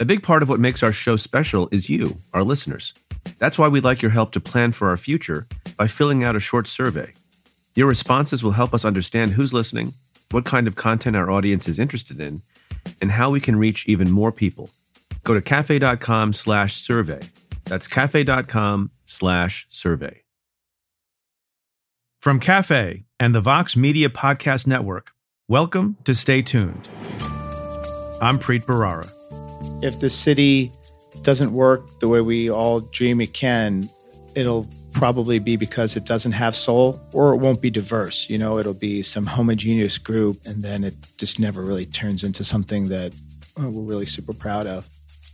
A big part of what makes our show special is you, our listeners. That's why we'd like your help to plan for our future by filling out a short survey. Your responses will help us understand who's listening, what kind of content our audience is interested in, and how we can reach even more people. Go to cafe.com/survey. That's cafe.com/survey. From Cafe and the Vox Media Podcast Network, welcome to Stay Tuned. I'm Preet Bharara. If the city doesn't work the way we all dream it can, it'll probably be because it doesn't have soul, or it won't be diverse. You know, it'll be some homogeneous group, and then it just never really turns into something that we're really super proud of.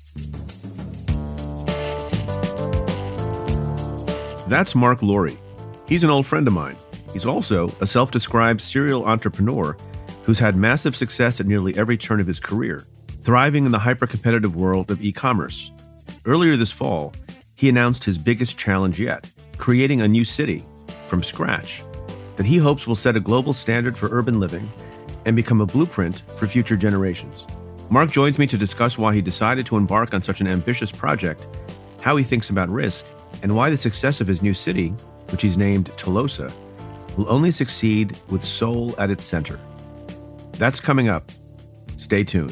That's Mark Laurie. He's an old friend of mine. He's also a self-described serial entrepreneur who's had massive success at nearly every turn of his career, thriving in the hyper-competitive world of e-commerce. Earlier this fall, he announced his biggest challenge yet, creating a new city from scratch that he hopes will set a global standard for urban living and become a blueprint for future generations. Mark joins me to discuss why he decided to embark on such an ambitious project, how he thinks about risk, and why the success of his new city, which he's named Telosa, will only succeed with soul at its center. That's coming up. Stay tuned.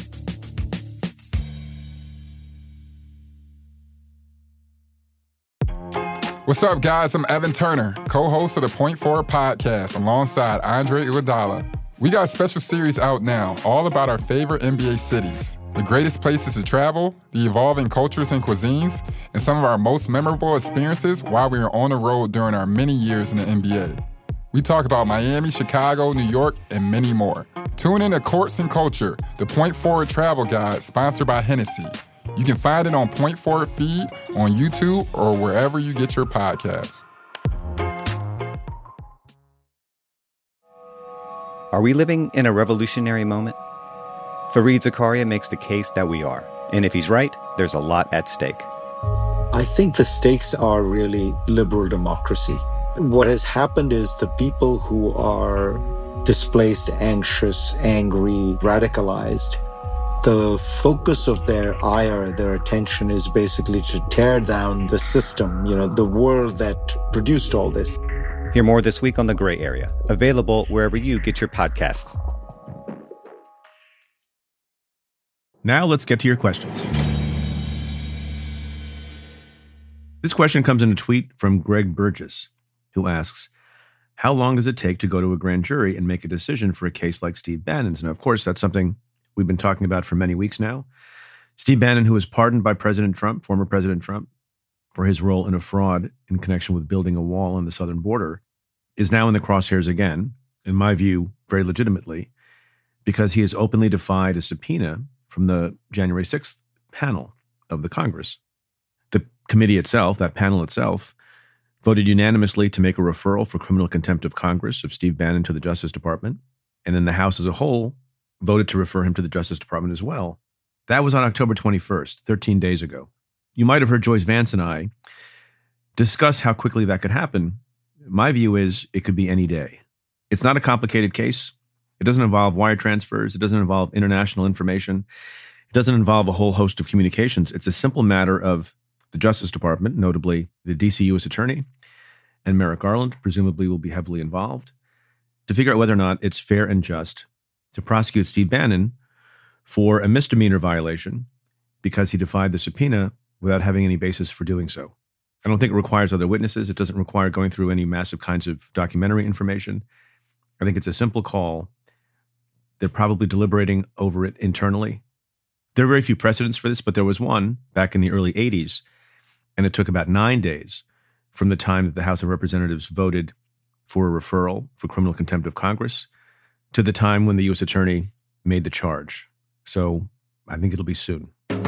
What's up, guys? I'm Evan Turner, co-host of the Point Forward podcast alongside Andre Iguodala. We got a special series out now, all about our favorite NBA cities, the greatest places to travel, the evolving cultures and cuisines, and some of our most memorable experiences while we were on the road during our many years in the NBA. We talk about Miami, Chicago, New York, and many more. Tune in to Courts and Culture, the Point Forward travel guide sponsored by Hennessy. You can find it on Point Forward feed, on YouTube, or wherever you get your podcasts. Are we living in a revolutionary moment? Fareed Zakaria makes the case that we are. And if he's right, there's a lot at stake. I think the stakes are really liberal democracy. What has happened is the people who are displaced, anxious, angry, radicalized, the focus of their ire, their attention is basically to tear down the system, the world that produced all this. Hear more this week on The Gray Area, available wherever you get your podcasts. Now let's get to your questions. This question comes in a tweet from Greg Burgess, who asks, how long does it take to go to a grand jury and make a decision for a case like Steve Bannon's? Now, of course, that's something we've been talking about for many weeks now. Steve Bannon, who was pardoned by President Trump, former President Trump, for his role in a fraud in connection with building a wall on the southern border, is now in the crosshairs again, in my view, very legitimately, because he has openly defied a subpoena from the January 6th panel of the Congress. The committee itself, that panel itself, voted unanimously to make a referral for criminal contempt of Congress of Steve Bannon to the Justice Department, and then the House as a whole voted to refer him to the Justice Department as well. That was on October 21st, 13 days ago. You might have heard Joyce Vance and I discuss how quickly that could happen. My view is it could be any day. It's not a complicated case. It doesn't involve wire transfers. It doesn't involve international information. It doesn't involve a whole host of communications. It's a simple matter of the Justice Department, notably the D.C. U.S. Attorney, and Merrick Garland, presumably will be heavily involved, to figure out whether or not it's fair and just to prosecute Steve Bannon for a misdemeanor violation because he defied the subpoena without having any basis for doing so. I don't think it requires other witnesses. It doesn't require going through any massive kinds of documentary information. I think it's a simple call. They're probably deliberating over it internally. There are very few precedents for this, but there was one back in the early 80s, and it took about 9 days from the time that the House of Representatives voted for a referral for criminal contempt of Congress to the time when the U.S. Attorney made the charge. So I think it'll be soon.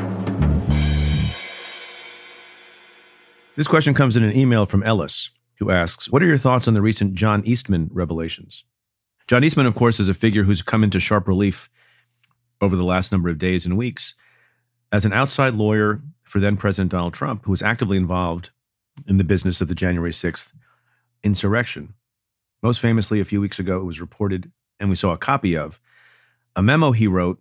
This question comes in an email from Ellis, who asks, what are your thoughts on the recent John Eastman revelations? John Eastman, of course, is a figure who's come into sharp relief over the last number of days and weeks as an outside lawyer for then President Donald Trump, who was actively involved in the business of the January 6th insurrection. Most famously, a few weeks ago, it was reported, and we saw a copy of, a memo he wrote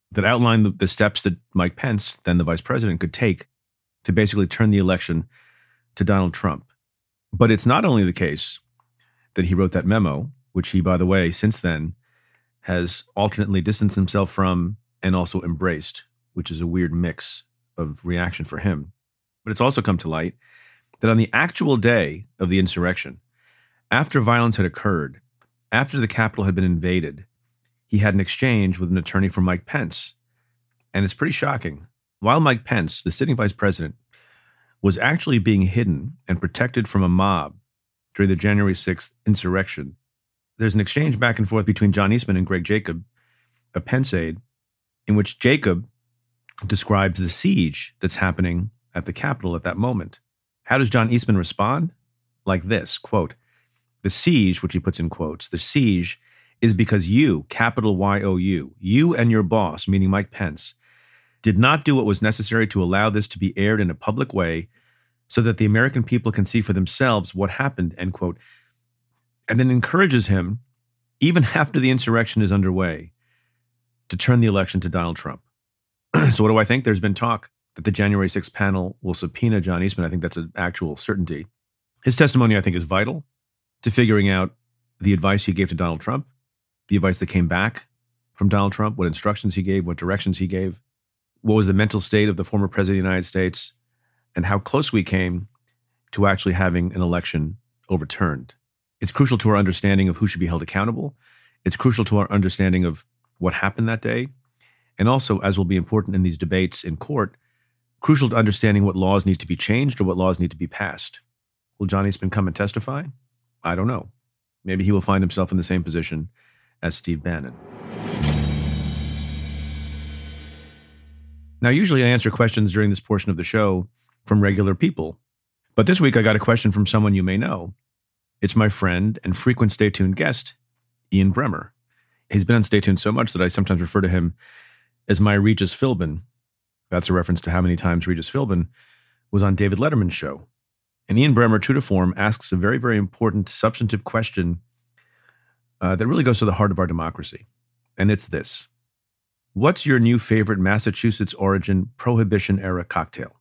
that outlined the steps that Mike Pence, then the vice president, could take to basically turn the election to Donald Trump. But it's not only the case that he wrote that memo, which he, by the way, since then has alternately distanced himself from and also embraced, which is a weird mix of reaction for him. But it's also come to light that on the actual day of the insurrection, after violence had occurred, after the Capitol had been invaded, he had an exchange with an attorney for Mike Pence. And it's pretty shocking. While Mike Pence, the sitting vice president, was actually being hidden and protected from a mob during the January 6th insurrection, there's an exchange back and forth between John Eastman and Greg Jacob, a Pence aide, in which Jacob describes the siege that's happening at the Capitol at that moment. How does John Eastman respond? Like this, quote, "The siege," which he puts in quotes, "the siege is because you, capital Y-O-U, you and your boss," meaning Mike Pence, "did not do what was necessary to allow this to be aired in a public way so that the American people can see for themselves what happened," end quote. And then encourages him, even after the insurrection is underway, to turn the election to Donald Trump. So what do I think? There's been talk that the January 6th panel will subpoena John Eastman. I think that's an actual certainty. His testimony, I think, is vital to figuring out the advice he gave to Donald Trump, the advice that came back from Donald Trump, what instructions he gave, what directions he gave, what was the mental state of the former president of the United States, and how close we came to actually having an election overturned. It's crucial to our understanding of who should be held accountable. It's crucial to our understanding of what happened that day. And also, as will be important in these debates in court, crucial to understanding what laws need to be changed or what laws need to be passed. Will John Eastman come and testify? I don't know. Maybe he will find himself in the same position as Steve Bannon. Now, usually I answer questions during this portion of the show from regular people. But this week I got a question from someone you may know. It's my friend and frequent Stay Tuned guest, Ian Bremmer. He's been on Stay Tuned so much that I sometimes refer to him as my Regis Philbin. That's a reference to how many times Regis Philbin was on David Letterman's show. And Ian Bremmer, true to form, asks a very, very important substantive question that really goes to the heart of our democracy. And it's this. What's your new favorite Massachusetts origin Prohibition era cocktail?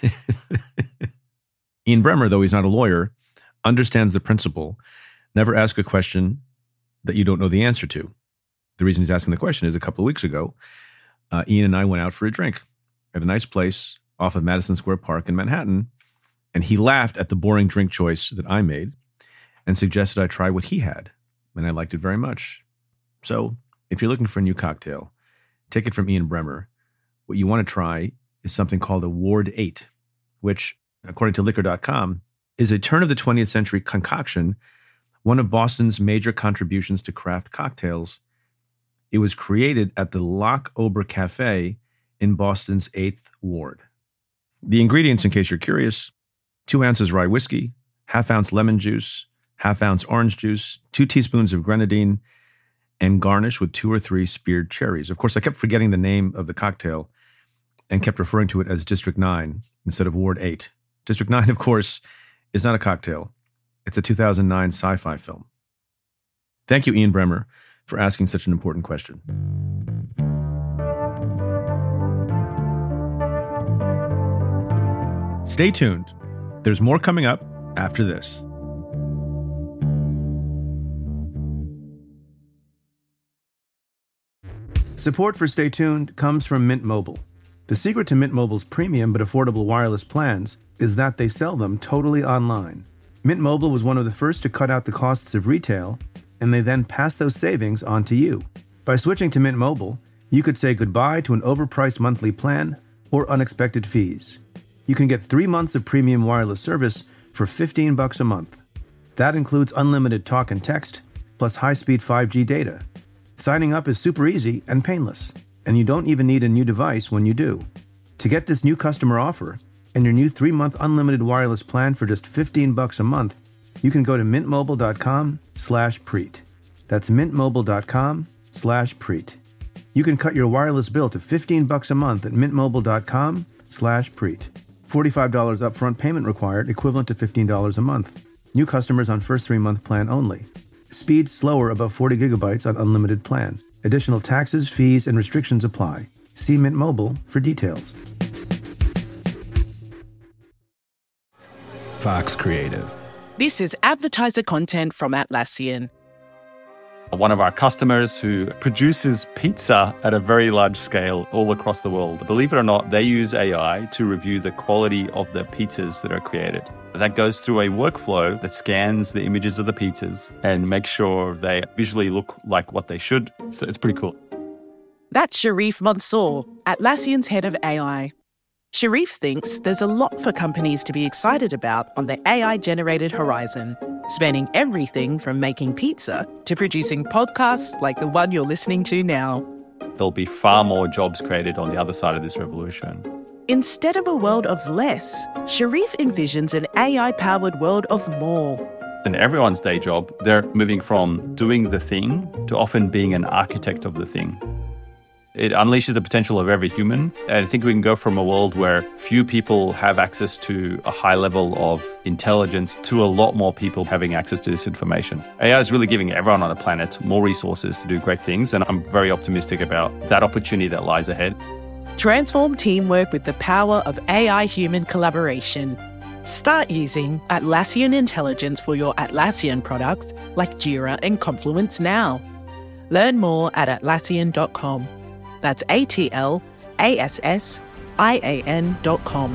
Ian Bremmer, though he's not a lawyer, understands the principle. Never ask a question that you don't know the answer to. The reason he's asking the question is a couple of weeks ago, Ian and I went out for a drink at a nice place off of Madison Square Park in Manhattan, and he laughed at the boring drink choice that I made and suggested I try what he had, and I liked it very much. So if you're looking for a new cocktail, take it from Ian Bremmer. What you want to try is something called a Ward 8, which, according to Liquor.com, is a turn of the 20th century concoction, one of Boston's major contributions to craft cocktails. It was created at the Loch Ober Cafe in Boston's 8th Ward. The ingredients, in case you're curious: 2 ounces rye whiskey, half-ounce lemon juice, half-ounce orange juice, 2 teaspoons of grenadine, and garnish with 2 or 3 speared cherries. Of course, I kept forgetting the name of the cocktail and kept referring to it as District 9 instead of Ward 8. District 9, of course, is not a cocktail. It's a 2009 sci-fi film. Thank you, Ian Bremmer, for asking such an important question. Stay tuned. There's more coming up after this. Support for Stay Tuned comes from Mint Mobile. The secret to Mint Mobile's premium but affordable wireless plans is that they sell them totally online. Mint Mobile was one of the first to cut out the costs of retail, and they then pass those savings on to you. By switching to Mint Mobile, you could say goodbye to an overpriced monthly plan or unexpected fees. You can get 3 months of premium wireless service for $15 a month. That includes unlimited talk and text, plus high-speed 5G data. Signing up is super easy and painless, and you don't even need a new device when you do. To get this new customer offer and your new 3-month unlimited wireless plan for just $15 a month, you can go to mintmobile.com/preet. That's mintmobile.com/preet. You can cut your wireless bill to $15 a month at mintmobile.com/preet. $45 upfront payment required, equivalent to $15 a month. New customers on first 3-month plan only. Speed slower above 40 gigabytes on unlimited plan. Additional taxes, fees, and restrictions apply. See Mint Mobile for details. Fox Creative. This is advertiser content from Atlassian. One of our customers who produces pizza at a very large scale all across the world. Believe it or not, they use AI to review the quality of the pizzas that are created. That goes through a workflow that scans the images of the pizzas and makes sure they visually look like what they should. So it's pretty cool. That's Sharif Mansour, Atlassian's head of AI. Sharif thinks there's a lot for companies to be excited about on the AI-generated horizon, spanning everything from making pizza to producing podcasts like the one you're listening to now. There'll be far more jobs created on the other side of this revolution. Instead of a world of less, Sharif envisions an AI-powered world of more. In everyone's day job, they're moving from doing the thing to often being an architect of the thing. It unleashes the potential of every human. And I think we can go from a world where few people have access to a high level of intelligence to a lot more people having access to this information. AI is really giving everyone on the planet more resources to do great things. And I'm very optimistic about that opportunity that lies ahead. Transform teamwork with the power of AI-human collaboration. Start using Atlassian Intelligence for your Atlassian products like Jira and Confluence now. Learn more at Atlassian.com. That's ATLASSIAN.com.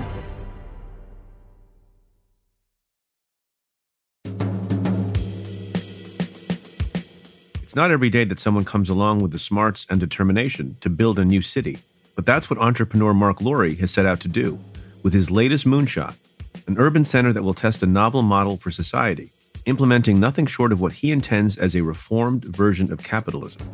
It's not every day that someone comes along with the smarts and determination to build a new city. But that's what entrepreneur Mark Laurie has set out to do with his latest moonshot, an urban center that will test a novel model for society, implementing nothing short of what he intends as a reformed version of capitalism.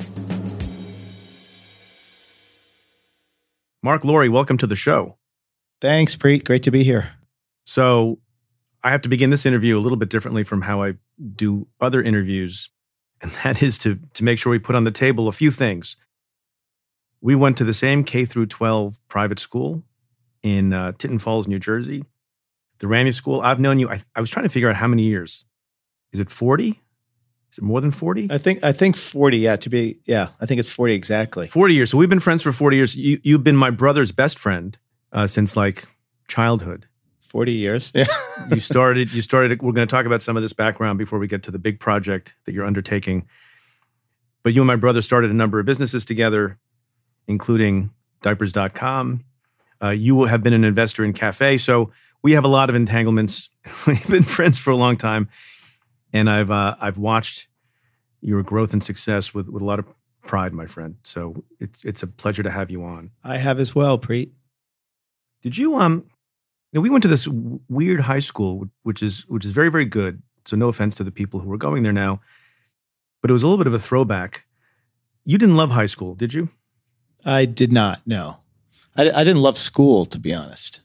Mark Laurie, welcome to the show. Thanks, Preet. Great to be here. So I have to begin this interview a little bit differently from how I do other interviews, and that is to make sure we put on the table a few things. We went to the same K through 12 private school in Tinton Falls, New Jersey, the Ramy School. I've known you. I was trying to figure out how many years. Is it 40? Is it more than 40? I think 40. I think it's 40 exactly. 40 years. So we've been friends for 40 years. You've been my brother's best friend since like childhood. 40 years. Yeah. You started. We're going to talk about some of this background before we get to the big project that you're undertaking. But you and my brother started a number of businesses together, including diapers.com. You have been an investor in Cafe. So we have a lot of entanglements. We've been friends for a long time. And I've watched your growth and success with a lot of pride, my friend. So it's a pleasure to have you on. I have as well, Preet. Did you we went to this weird high school, which is very, very good. So no offense to the people who are going there now, but it was a little bit of a throwback. You didn't love high school, did you? I did not. No, I didn't love school, to be honest.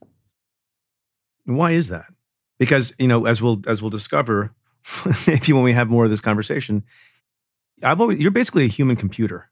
Why is that? Because as we'll discover. Maybe when we have more of this conversation, you're basically a human computer.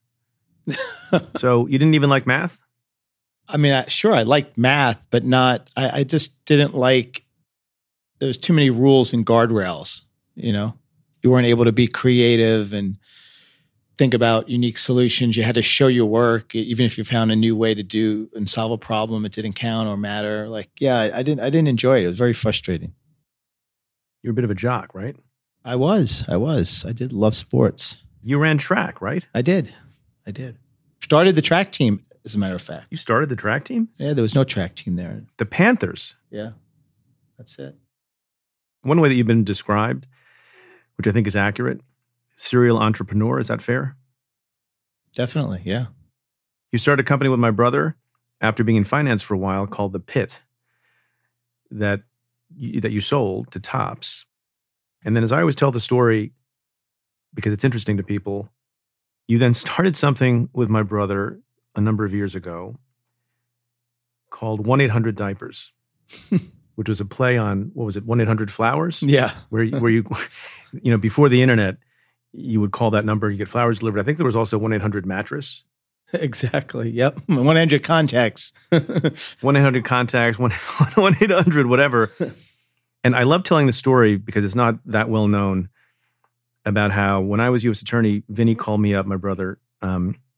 So you didn't even like math? I mean, I liked math, but not, I just didn't like, there was too many rules and guardrails, You weren't able to be creative and think about unique solutions. You had to show your work. Even if you found a new way to do and solve a problem, it didn't count or matter. I didn't enjoy it. It was very frustrating. You're a bit of a jock, right? I was. I did love sports. You ran track, right? I did. Started the track team, as a matter of fact. You started the track team? Yeah, there was no track team there. The Panthers? Yeah, that's it. One way that you've been described, which I think is accurate, serial entrepreneur, is that fair? Definitely, yeah. You started a company with my brother after being in finance for a while called The Pit that you sold to Topps. And then as I always tell the story, because it's interesting to people, you then started something with my brother a number of years ago called 1-800-Diapers, which was a play on, 1-800-Flowers? Yeah. Where you before the internet, you would call that number, you get flowers delivered. I think there was also 1-800-Mattress. Exactly. Yep. 100 contacts. 1-800 contacts, 1-800, whatever. And I love telling the story because it's not that well known about how when I was U.S. attorney, Vinny called me up, my brother,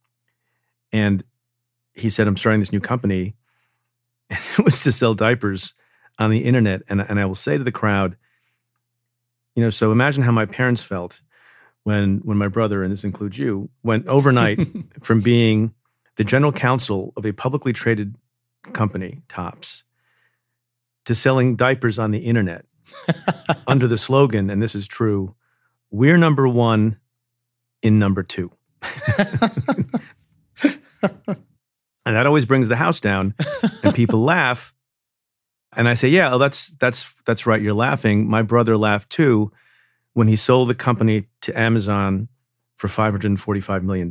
And he said, I'm starting this new company. And it was to sell diapers on the internet. And I will say to the crowd, so imagine how my parents felt when my brother, and this includes you, went overnight from being the general counsel of a publicly traded company, Topps, to selling diapers on the internet under the slogan, and this is true, we're number one in number two. And that always brings the house down, and people laugh. And I say, yeah, that's right, you're laughing. My brother laughed too when he sold the company to Amazon for $545 million.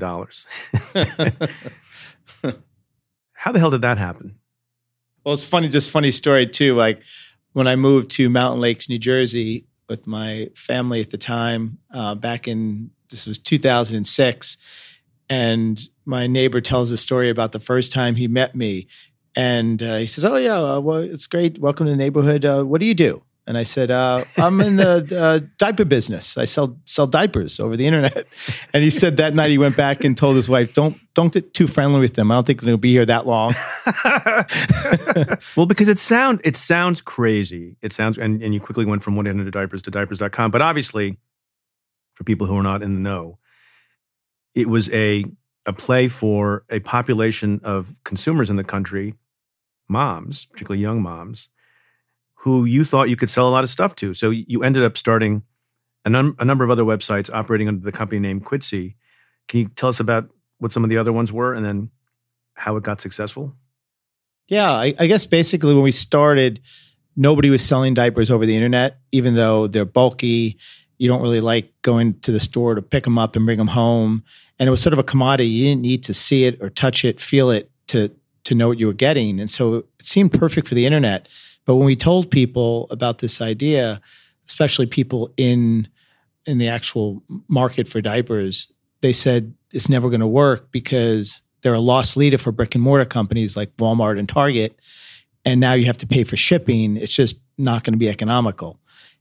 How the hell did that happen? Well, it's funny story too. Like when I moved to Mountain Lakes, New Jersey with my family at the time, this was 2006. And my neighbor tells a story about the first time he met me. And he says, oh yeah, well, it's great. Welcome to the neighborhood. What do you do? And I said, I'm in the diaper business. I sell diapers over the internet. And he said that night he went back and told his wife, don't get too friendly with them. I don't think they'll be here that long. Well, because it sounds crazy. It sounds, and you quickly went from 1-800-DIAPERS to diapers.com. But obviously, for people who are not in the know, it was a play for a population of consumers in the country, moms, particularly young moms, who you thought you could sell a lot of stuff to. So you ended up starting a number of other websites operating under the company name Quidsi. Can you tell us about what some of the other ones were and then how it got successful? Yeah, I guess basically when we started, nobody was selling diapers over the internet, even though they're bulky. You don't really like going to the store to pick them up and bring them home. And it was sort of a commodity. You didn't need to see it or touch it, feel it to know what you were getting. And so it seemed perfect for the internet. But when we told people about this idea, especially people in the actual market for diapers, they said it's never going to work because they're a loss leader for brick and mortar companies like Walmart and Target. And now you have to pay for shipping. It's just not going to be economical.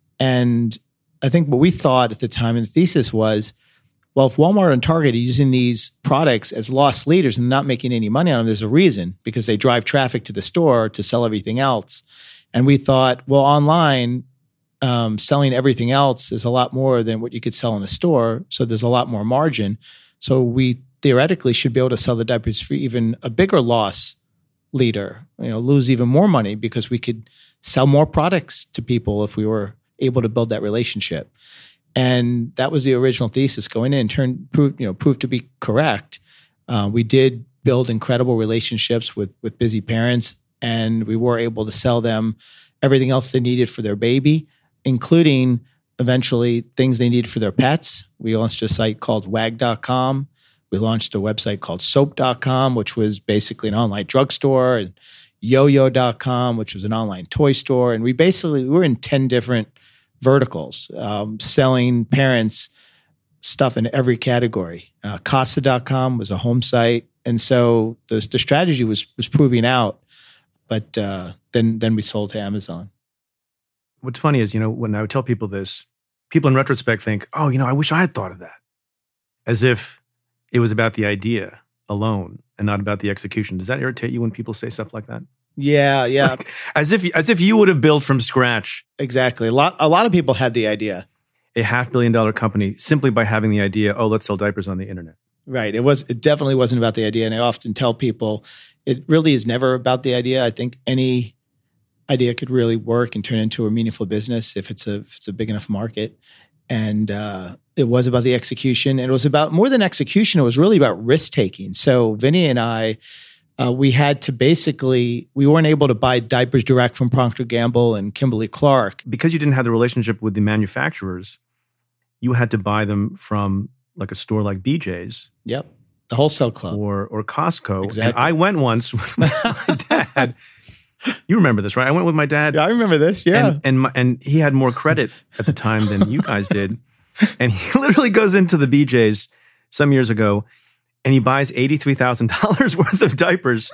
And I think what we thought at the time, and the thesis was, well, if Walmart and Target are using these products as loss leaders and not making any money on them, there's a reason, because they drive traffic to the store to sell everything else. And we thought, well, online, selling everything else is a lot more than what you could sell in a store. So there's a lot more margin. So we theoretically should be able to sell the diapers for even a bigger loss leader, lose even more money because we could sell more products to people if we were able to build that relationship. And that was the original thesis going in, proved to be correct. We did build incredible relationships with busy parents, and we were able to sell them everything else they needed for their baby, including eventually things they needed for their pets. We launched a site called wag.com. We launched a website called soap.com, which was basically an online drugstore, and yoyo.com, which was an online toy store. And we were in 10 different verticals, selling parents stuff in every category. Casa.com was a home site. And so the strategy was proving out, but then we sold to Amazon. What's funny is, when I would tell people this, people in retrospect think, oh, I wish I had thought of that. As if it was about the idea alone and not about the execution. Does that irritate you when people say stuff like that? Yeah. Like, as if you would have built from scratch. Exactly. A lot of people had the idea. A $500 million company simply by having the idea, oh, let's sell diapers on the internet. Right. It definitely wasn't about the idea. And I often tell people it really is never about the idea. I think any idea could really work and turn into a meaningful business if it's a big enough market. And it was about the execution. And it was about more than execution. It was really about risk taking. So Vinny and I, we had to we weren't able to buy diapers direct from Procter & Gamble and Kimberly-Clark. Because you didn't have the relationship with the manufacturers, you had to buy them from like a store like BJ's. Yep. The wholesale club. Or Costco. Exactly. And I went once with my dad. You remember this, right? I went with my dad. Yeah, I remember this, yeah. And he had more credit at the time than you guys did. And he literally goes into the BJ's some years ago and he buys $83,000 worth of diapers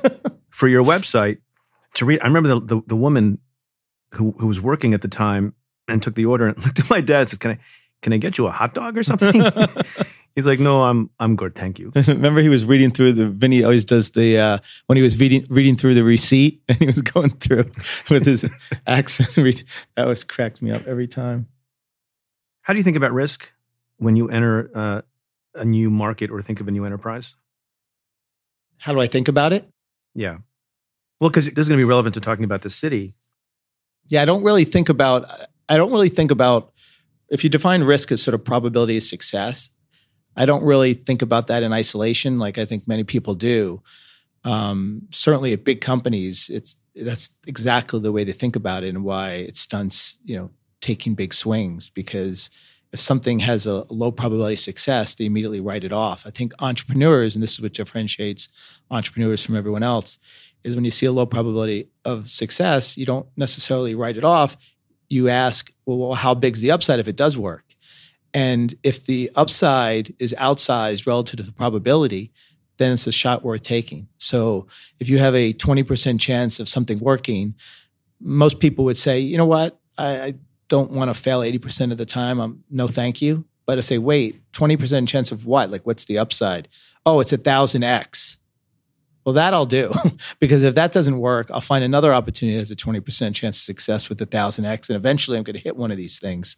for your website to read. I remember the woman who was working at the time and took the order and looked at my dad and says, can I get you a hot dog or something? He's like, no, I'm good, thank you. Remember, he was reading through Vinny always does when he was reading through the receipt, and he was going through with his accent. That was cracked me up every time. How do you think about risk when you enter a new market or think of a new enterprise? How do I think about it? Yeah. Well, because this is going to be relevant to talking about the city. Yeah, I don't really think about, if you define risk as sort of probability of success, I don't really think about that in isolation like I think many people do. Certainly at big companies, that's exactly the way they think about it and why it stunts, taking big swings, because if something has a low probability of success, they immediately write it off. I think entrepreneurs, and this is what differentiates entrepreneurs from everyone else, is when you see a low probability of success, you don't necessarily write it off. You ask, well, how big's the upside if it does work? And if the upside is outsized relative to the probability, then it's a shot worth taking. So if you have a 20% chance of something working, most people would say, you know what, I don't want to fail 80% of the time. No, thank you. But I say, wait, 20% chance of what? Like, what's the upside? Oh, it's 1,000x. Well, that I'll do, because if that doesn't work, I'll find another opportunity that has a 20% chance of success with 1,000x, and eventually I'm going to hit one of these things.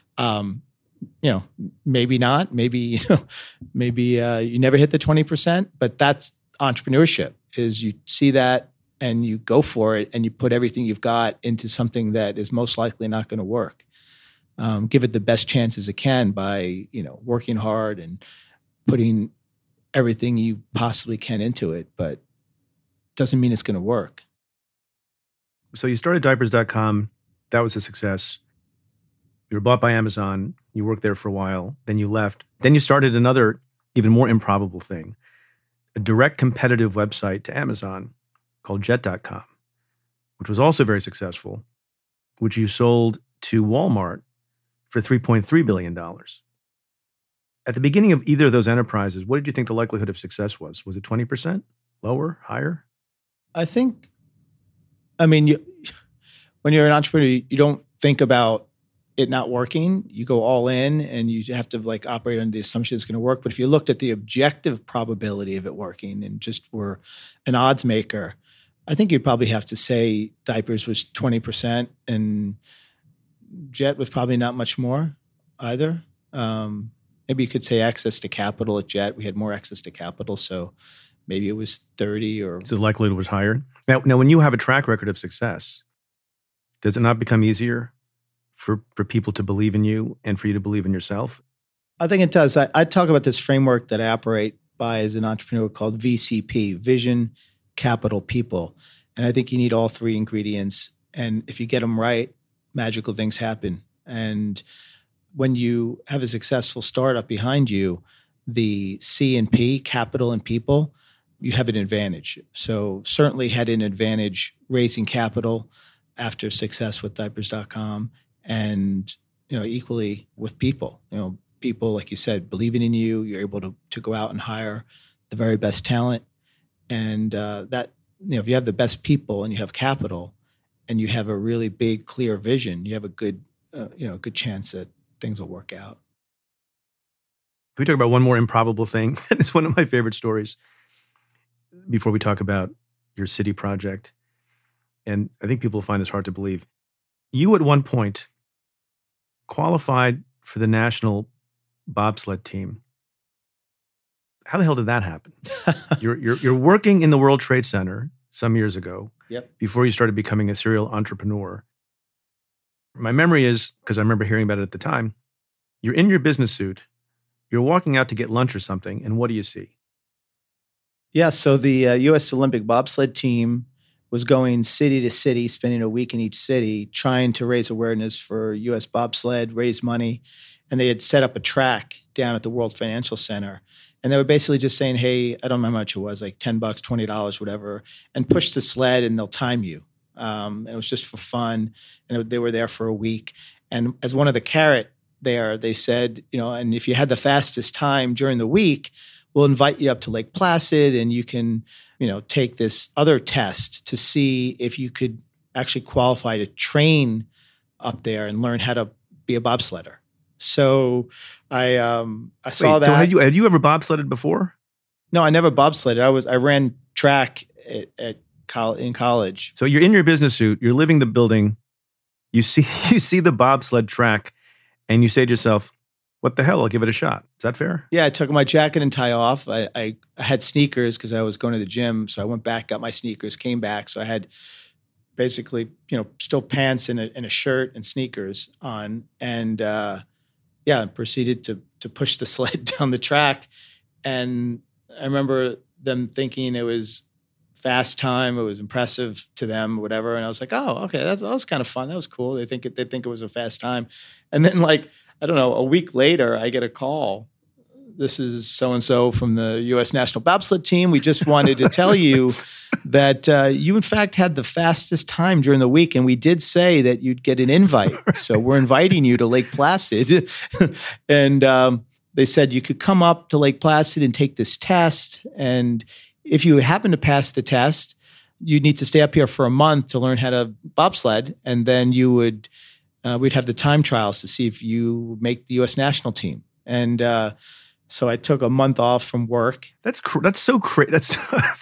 Maybe not. Maybe you never hit the 20%, but that's entrepreneurship. Is you see that and you go for it, and you put everything you've got into something that is most likely not going to work. Give it the best chances it can by working hard and putting everything you possibly can into it, but doesn't mean it's going to work. So you started diapers.com. That was a success. You were bought by Amazon. You worked there for a while. Then you left. Then you started another, even more improbable thing, a direct competitive website to Amazon called Jet.com, which was also very successful, which you sold to Walmart for $3.3 billion. At the beginning of either of those enterprises, what did you think the likelihood of success was? Was it 20%? Lower? Higher? When you're an entrepreneur, you don't think about it not working. You go all in, and you have to operate under the assumption it's going to work. But if you looked at the objective probability of it working and just were an odds maker, I think you'd probably have to say diapers was 20% and Jet was probably not much more either. Maybe you could say access to capital at Jet. We had more access to capital, so maybe it was 30 or... So the likelihood was higher. Now, when you have a track record of success, does it not become easier for people to believe in you and for you to believe in yourself? I think it does. I talk about this framework that I operate by as an entrepreneur called VCP, Vision, Capital, People. And I think you need all three ingredients. And if you get them right, magical things happen. And when you have a successful startup behind you, the C and P, capital and people, you have an advantage. So certainly had an advantage raising capital after success with diapers.com, and equally with people. People, like you said, believing in you. You're able to go out and hire the very best talent, and if you have the best people and you have capital, and you have a really big, clear vision, you have a good chance that things will work out. Can we talk about one more improbable thing? It's one of my favorite stories before we talk about your city project. And I think people find this hard to believe. You at one point qualified for the national bobsled team. How the hell did that happen? You're working in the World Trade Center some years ago. Yep. Before you started becoming a serial entrepreneur. My memory is, because I remember hearing about it at the time, you're in your business suit, you're walking out to get lunch or something, and what do you see? Yeah, so the U.S. Olympic bobsled team was going city to city, spending a week in each city, trying to raise awareness for U.S. bobsled, raise money. And they had set up a track down at the World Financial Center. And they were basically just saying, hey, I don't remember how much it was, like $10, $20, whatever, and push the sled and they'll time you. It was just for fun. And they were there for a week. And as one of the carrot there, they said, and if you had the fastest time during the week, we'll invite you up to Lake Placid and you can, take this other test to see if you could actually qualify to train up there and learn how to be a bobsledder. So I saw that. So had you ever bobsledded before? No, I never bobsledded. I ran track in college. So you're in your business suit, you're living the building, you see the bobsled track, and you say to yourself, what the hell, I'll give it a shot. Is that fair? Yeah, I took my jacket and tie off. I had sneakers because I was going to the gym. So I went back, got my sneakers, came back. So I had basically, still pants and a shirt and sneakers on. And proceeded to push the sled down the track. And I remember them thinking it was fast time. It was impressive to them, whatever. And I was like, oh, okay, that was kind of fun. That was cool. They think it was a fast time. And then I don't know, a week later, I get a call. This is so-and-so from the U.S. National Bobsled Team. We just wanted to tell you that you, in fact, had the fastest time during the week, and we did say that you'd get an invite. So we're inviting you to Lake Placid. And they said you could come up to Lake Placid and take this test. And if you happen to pass the test, you need to stay up here for a month to learn how to bobsled, and then you would we'd have the time trials to see if you make the U.S. national team. And so I took a month off from work. That's so crazy. That's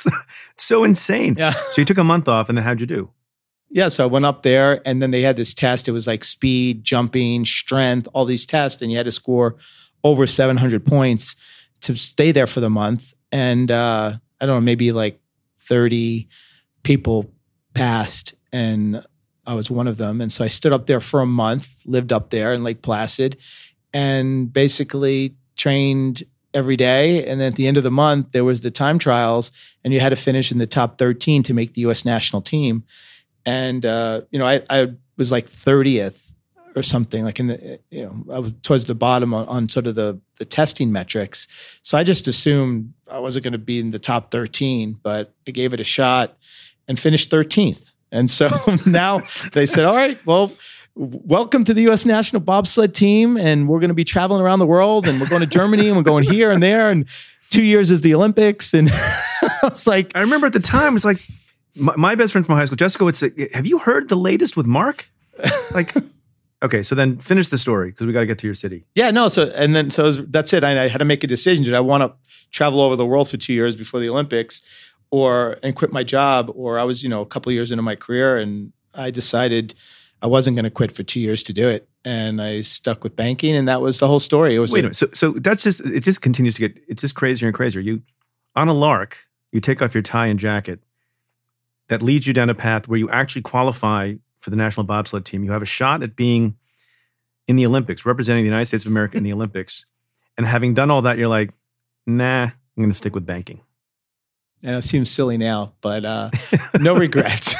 so insane. Yeah. So you took a month off, and then how'd you do? Yeah, so I went up there, and then they had this test. It was like speed, jumping, strength, all these tests, and you had to score over 700 points to stay there for the month. And I don't know, maybe like 30 people passed, and I was one of them. And so I stood up there for a month, lived up there in Lake Placid, and basically trained every day. And then at the end of the month, there was the time trials, and you had to finish in the top 13 to make the U.S. national team. And, I was like 30th or something, like I was towards the bottom on sort of the testing metrics. So I just assumed I wasn't going to be in the top 13, but I gave it a shot and finished 13th. And so now they said, all right, well, welcome to the U.S. National Bobsled Team. And we're going to be traveling around the world, and we're going to Germany, and we're going here and there. And 2 years is the Olympics. And I was like, I remember at the time, it was like, my best friend from high school, Jessica, would say, have you heard the latest with Mark? Like, okay, so then finish the story, because we got to get to your city. Yeah, no. So that's it. I had to make a decision. Did I want to travel over the world for 2 years before the Olympics, and quit my job? Or I was, a couple of years into my career, and I decided I wasn't going to quit for 2 years to do it. And I stuck with banking, and that was the whole story. It was Wait a minute. So it just continues to get, it's just crazier and crazier. You, on a lark, you take off your tie and jacket that leads you down a path where you actually qualify for the national bobsled team. You have a shot at being in the Olympics, representing the United States of America in the Olympics. And having done all that, you're like, nah, I'm going to stick with banking. And it seems silly now, but no regrets.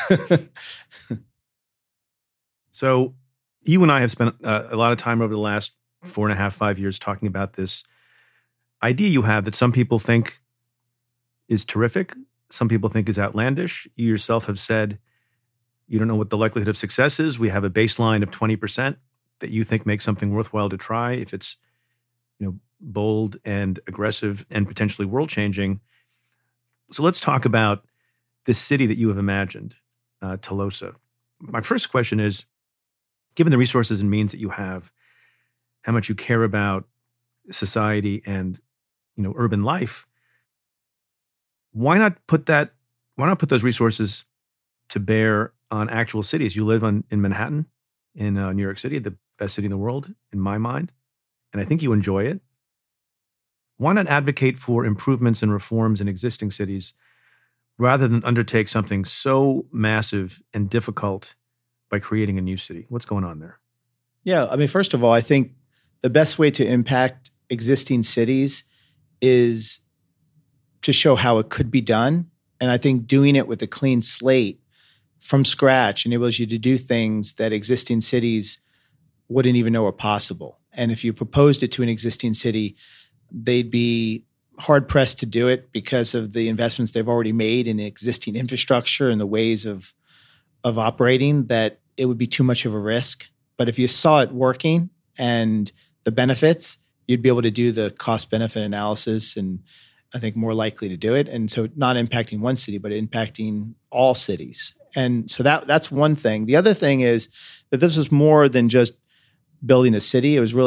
So you and I have spent a lot of time over the last 4.5, 5 years talking about this idea you have that some people think is terrific, some people think is outlandish. You yourself have said you don't know what the likelihood of success is. We have a baseline of 20% that you think makes something worthwhile to try if it's, bold and aggressive and potentially world-changing. So let's talk about this city that you have imagined, Tolosa. My first question is, given the resources and means that you have, how much you care about society and, urban life, why not put those resources to bear on actual cities? You live in Manhattan, in New York City, the best city in the world, in my mind, and I think you enjoy it. Why not advocate for improvements and reforms in existing cities rather than undertake something so massive and difficult by creating a new city? What's going on there? Yeah, I mean, first of all, I think the best way to impact existing cities is to show how it could be done. And I think doing it with a clean slate from scratch enables you to do things that existing cities wouldn't even know are possible. And if you proposed it to an existing city, they'd be hard-pressed to do it because of the investments they've already made in existing infrastructure and the ways of operating, that it would be too much of a risk. But if you saw it working and the benefits, you'd be able to do the cost-benefit analysis, and I think more likely to do it. And so not impacting one city, but impacting all cities. And so that's one thing. The other thing is that this was more than just building a city. It was really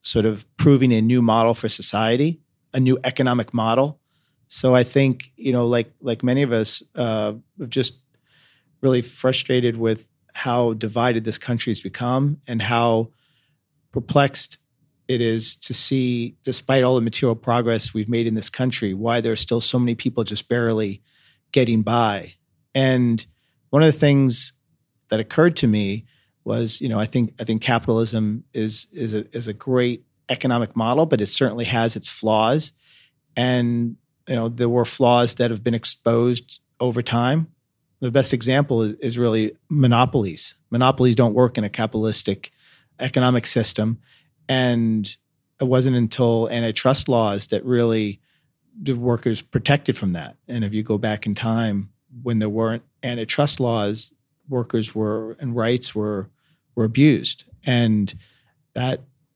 sort of proving a new model for society, a new economic model. So I think, like many of us, just really frustrated with how divided this country has become and how perplexed it is to see, despite all the material progress we've made in this country, why there are still so many people just barely getting by. And one of the things that occurred to me was, I think capitalism is a great economic model, but it certainly has its flaws. And there were flaws that have been exposed over time. The best example is really monopolies. Monopolies don't work in a capitalistic economic system. And it wasn't until antitrust laws that really the workers protected from that. And if you go back in time, when there weren't antitrust laws, workers and rights were abused. And that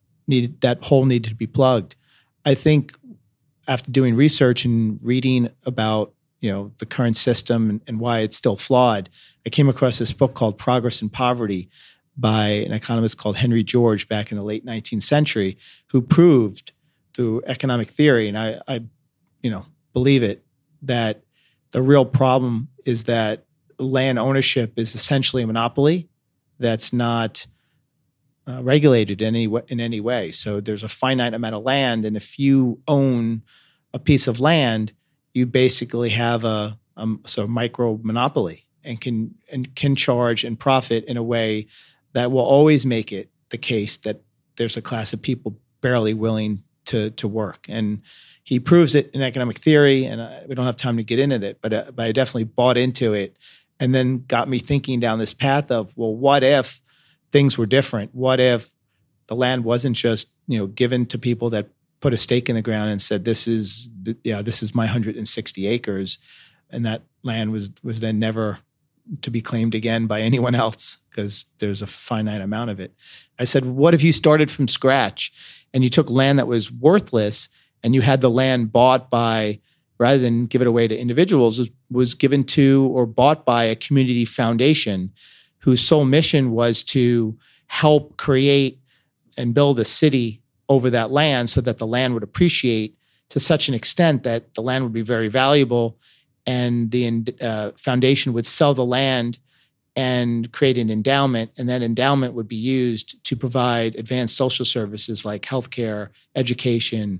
hole needed to be plugged. I think after doing research and reading about the current system and why it's still flawed, I came across this book called Progress and Poverty by an economist called Henry George back in the late 19th century, who proved through economic theory, and I believe it, that the real problem is that land ownership is essentially a monopoly that's not regulated in any way. So there's a finite amount of land, and if you own a piece of land, you basically have a sort of micro monopoly and can charge and profit in a way that will always make it the case that there's a class of people barely willing to work. And he proves it in economic theory, and we don't have time to get into it, but I definitely bought into it, and then got me thinking down this path of, well, what if things were different? What if the land wasn't just given to people that put a stake in the ground and said, this is my 160 acres, and that land was then never to be claimed again by anyone else because there's a finite amount of it. I said, what if you started from scratch and you took land that was worthless and you had the land bought by, rather than give it away to individuals, was given to or bought by a community foundation whose sole mission was to help create and build a city over that land so that the land would appreciate to such an extent that the land would be very valuable, and the foundation would sell the land and create an endowment, and that endowment would be used to provide advanced social services like healthcare, education,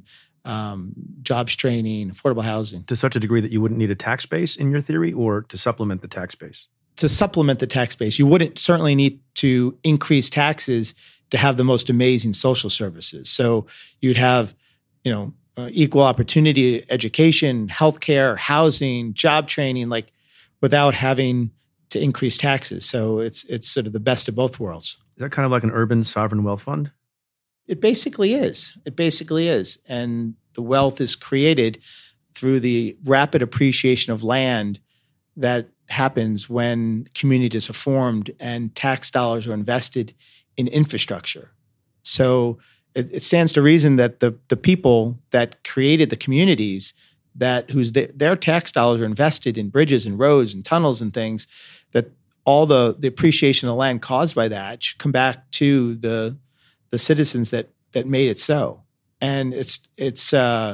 jobs training, affordable housing. To such a degree that you wouldn't need a tax base in your theory, or to supplement the tax base? To supplement the tax base. You wouldn't certainly need to increase taxes to have the most amazing social services. So you'd have, equal opportunity education, healthcare, housing, job training, like without having to increase taxes. So it's sort of the best of both worlds. Is that kind of like an urban sovereign wealth fund? It basically is. And the wealth is created through the rapid appreciation of land that happens when communities are formed and tax dollars are invested in infrastructure. So it stands to reason that the people that created the communities their tax dollars are invested in bridges and roads and tunnels and things, that all the appreciation of the land caused by that should come back to the citizens that made it so. And it's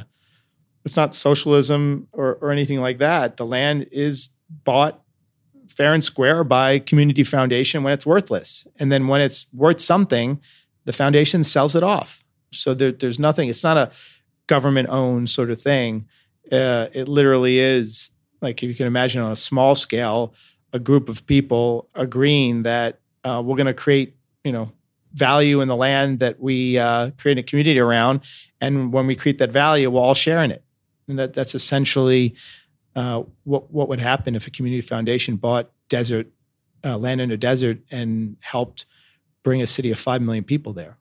not socialism or anything like that. The land is bought fair and square by community foundation when it's worthless. And then when it's worth something, the foundation sells it off. So there's nothing, it's not a government-owned sort of thing. It literally is, like if you can imagine on a small scale, a group of people agreeing that we're going to create, value in the land that we create a community around. And when we create that value, we'll all share in it. And that's essentially what would happen if a community foundation bought land in a desert and helped bring a city of 5 million people there.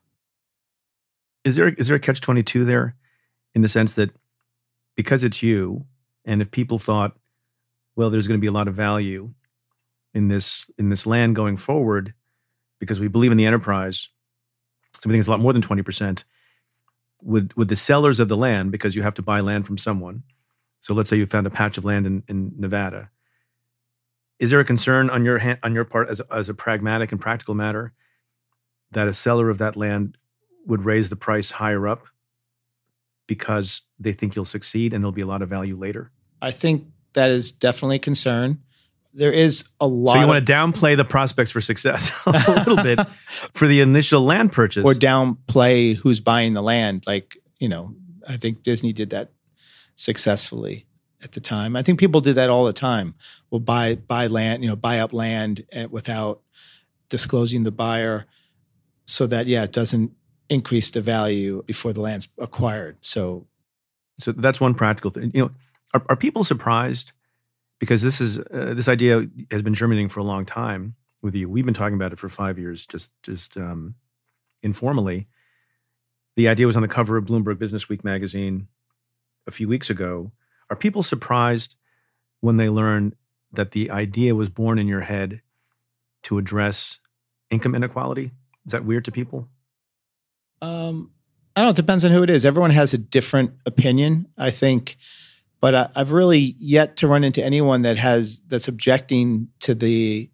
Is there a catch-22 there, in the sense that because it's you, and if people thought, well, there's going to be a lot of value in this land going forward, because we believe in the enterprise, so we think it's a lot more than 20%, would the sellers of the land, because you have to buy land from someone, so let's say you found a patch of land in Nevada, is there a concern on your part as a pragmatic and practical matter that a seller of that land would raise the price higher up because they think you'll succeed and there'll be a lot of value later? I think that is definitely a concern. There is a lot. So you want to downplay the prospects for success a little bit for the initial land purchase. Or downplay who's buying the land. Like, I think Disney did that successfully at the time. I think people do that all the time. Will buy land, buy up land without disclosing the buyer so that, it doesn't increase the value before the land's acquired. So that's one practical thing. Are people surprised? Because this idea has been germinating for a long time with you. We've been talking about it for 5 years, just informally. The idea was on the cover of Bloomberg Businessweek magazine a few weeks ago. Are people surprised when they learn that the idea was born in your head to address income inequality? Is that weird to people? I don't know. It depends on who it is. Everyone has a different opinion, I think. But I've really yet to run into anyone that's objecting to the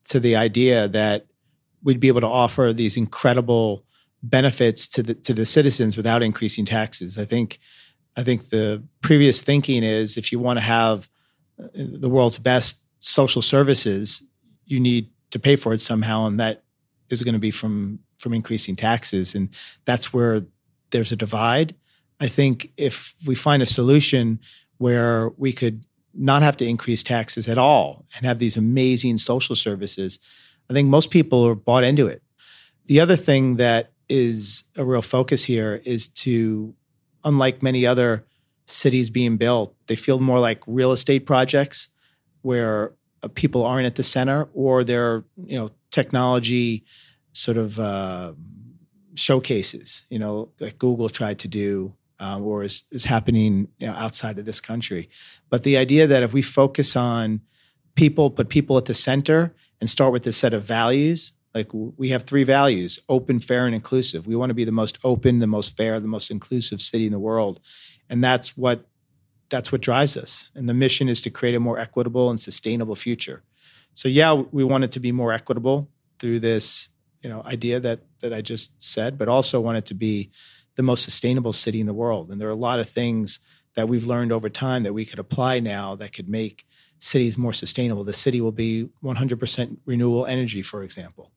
idea that we'd be able to offer these incredible benefits to the citizens without increasing taxes. I think the previous thinking is if you want to have the world's best social services, you need to pay for it somehow, and that is going to be from increasing taxes, and that's where there's a divide. I think if we find a solution where we could not have to increase taxes at all and have these amazing social services, I think most people are bought into it. The other thing that is a real focus here is to, unlike many other cities being built, they feel more like real estate projects where people aren't at the center, or they're, technology sort of showcases, like Google tried to do, or is happening outside of this country. But the idea that if we focus on people, put people at the center, and start with this set of values, like we have 3 values: open, fair, and inclusive. We want to be the most open, the most fair, the most inclusive city in the world. And that's what drives us. And the mission is to create a more equitable and sustainable future. So we want it to be more equitable through this idea that I just said, but also want it to be the most sustainable city in the world. And there are a lot of things that we've learned over time that we could apply now that could make cities more sustainable. The city will be 100% renewable energy, for example.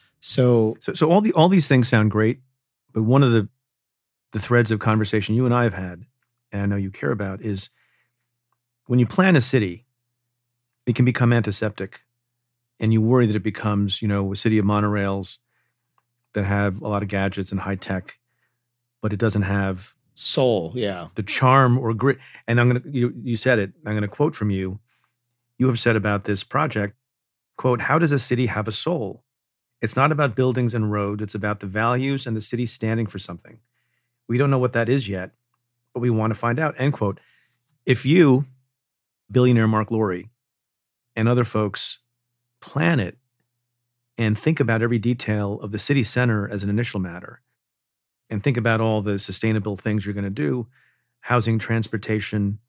So all these things sound great, but one of the threads of conversation you and I have had, and I know you care about, is when you plan a city, it can become antiseptic, and you worry that it becomes, a city of monorails that have a lot of gadgets and high tech, but it doesn't have soul, the charm or grit. And you said it, I'm going to quote from you. You have said about this project, quote, "How does a city have a soul? It's not about buildings and roads. It's about the values and the city standing for something. We don't know what that is yet, but we want to find out," end quote. If you, billionaire Marc Lore, and other folks plan it and think about every detail of the city center as an initial matter, and think about all the sustainable things you're going to do, housing, transportation,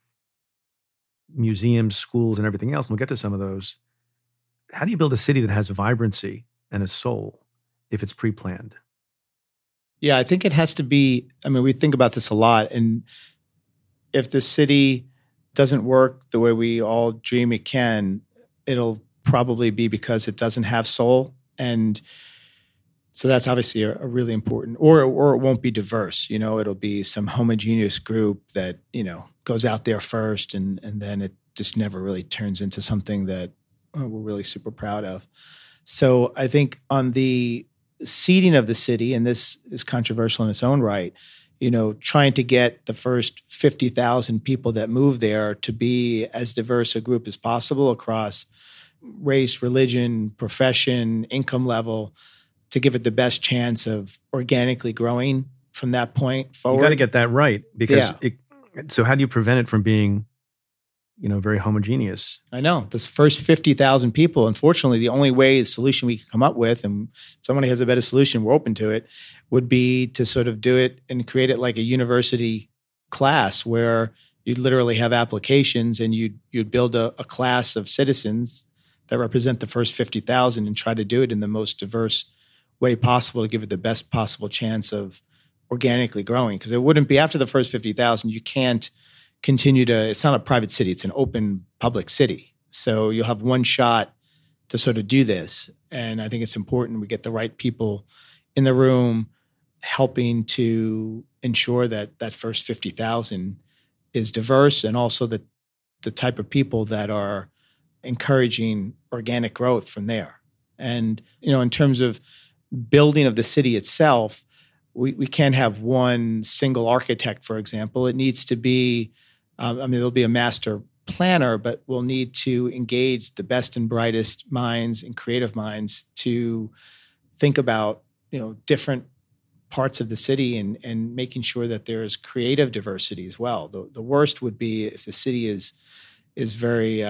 museums, schools, and everything else, and we'll get to some of those. How do you build a city that has vibrancy and a soul if it's pre-planned? Yeah, I think it has to be, we think about this a lot, and if the city doesn't work the way we all dream it can, it'll probably be because it doesn't have soul. And so that's obviously a really important, or it won't be diverse. It'll be some homogeneous group that, goes out there first, and then it just never really turns into something that we're really super proud of. So I think on the seeding of the city, and this is controversial in its own right, trying to get the first 50,000 people that move there to be as diverse a group as possible across race, religion, profession, income level, to give it the best chance of organically growing from that point forward. You got to get that right, because so how do you prevent it from being, very homogeneous? I know. This first 50,000 people, unfortunately, the only solution we can come up with, and if somebody has a better solution, we're open to it, would be to sort of do it and create it like a university class where you'd literally have applications, and you'd build a class of citizens that represent the first 50,000 and try to do it in the most diverse way possible to give it the best possible chance of organically growing, because it wouldn't be after the first 50,000, you can't continue to, it's not a private city, it's an open public city. So you'll have one shot to sort of do this. And I think it's important we get the right people in the room helping to ensure that that first 50,000 is diverse, and also the type of people that are encouraging organic growth from there. And, in terms of building of the city itself, we can't have one single architect, for example. It needs to be, there'll be a master planner, but we'll need to engage the best and brightest minds and creative minds to think about, different parts of the city and making sure that there's creative diversity as well. The worst would be if the city is very,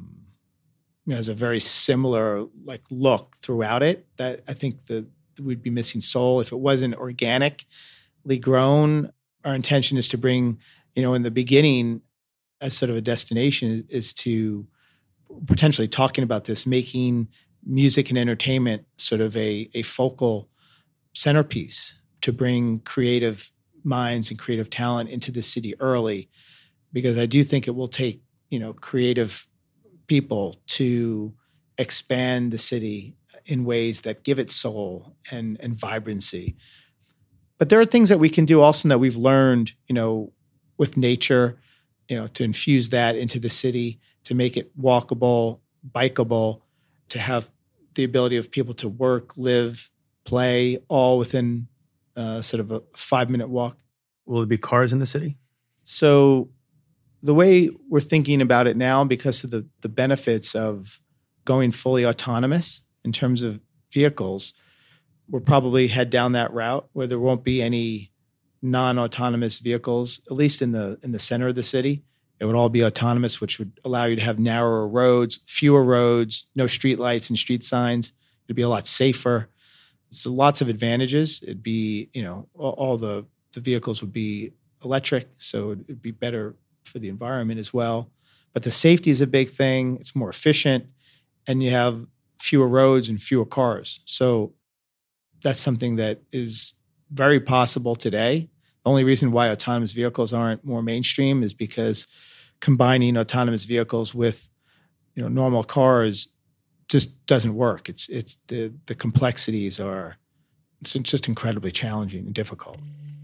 has a very similar look throughout it. That I think that we'd be missing soul. If it wasn't organically grown, our intention is to bring, in the beginning, as sort of a destination, is to potentially talking about this, making music and entertainment sort of a focal centerpiece to bring creative minds and creative talent into the city early, because I do think it will take, creative people to expand the city in ways that give it soul and vibrancy. But there are things that we can do also that we've learned, with nature, to infuse that into the city, to make it walkable, bikeable, to have the ability of people to work, live, play, all within sort of a 5-minute walk. Will there be cars in the city? So the way we're thinking about it now, because of the benefits of going fully autonomous in terms of vehicles, we'll probably head down that route where there won't be any non-autonomous vehicles, at least in the center of the city. It would all be autonomous, which would allow you to have narrower roads, fewer roads, no street lights and street signs. It'd be a lot safer. So lots of advantages. It'd be, all the vehicles would be electric, so it'd be better for the environment as well. But the safety is a big thing. It's more efficient, and you have fewer roads and fewer cars. So that's something that is very possible today. The only reason why autonomous vehicles aren't more mainstream is because combining autonomous vehicles with, normal cars just doesn't work. It's the complexities are just incredibly challenging and difficult.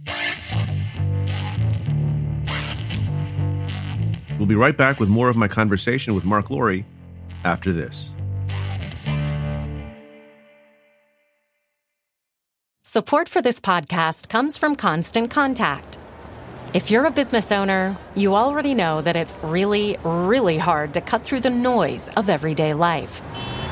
We'll be right back with more of my conversation with Mark Lowry after this. Support for this podcast comes from Constant Contact. If you're a business owner, you already know that it's really, really hard to cut through the noise of everyday life.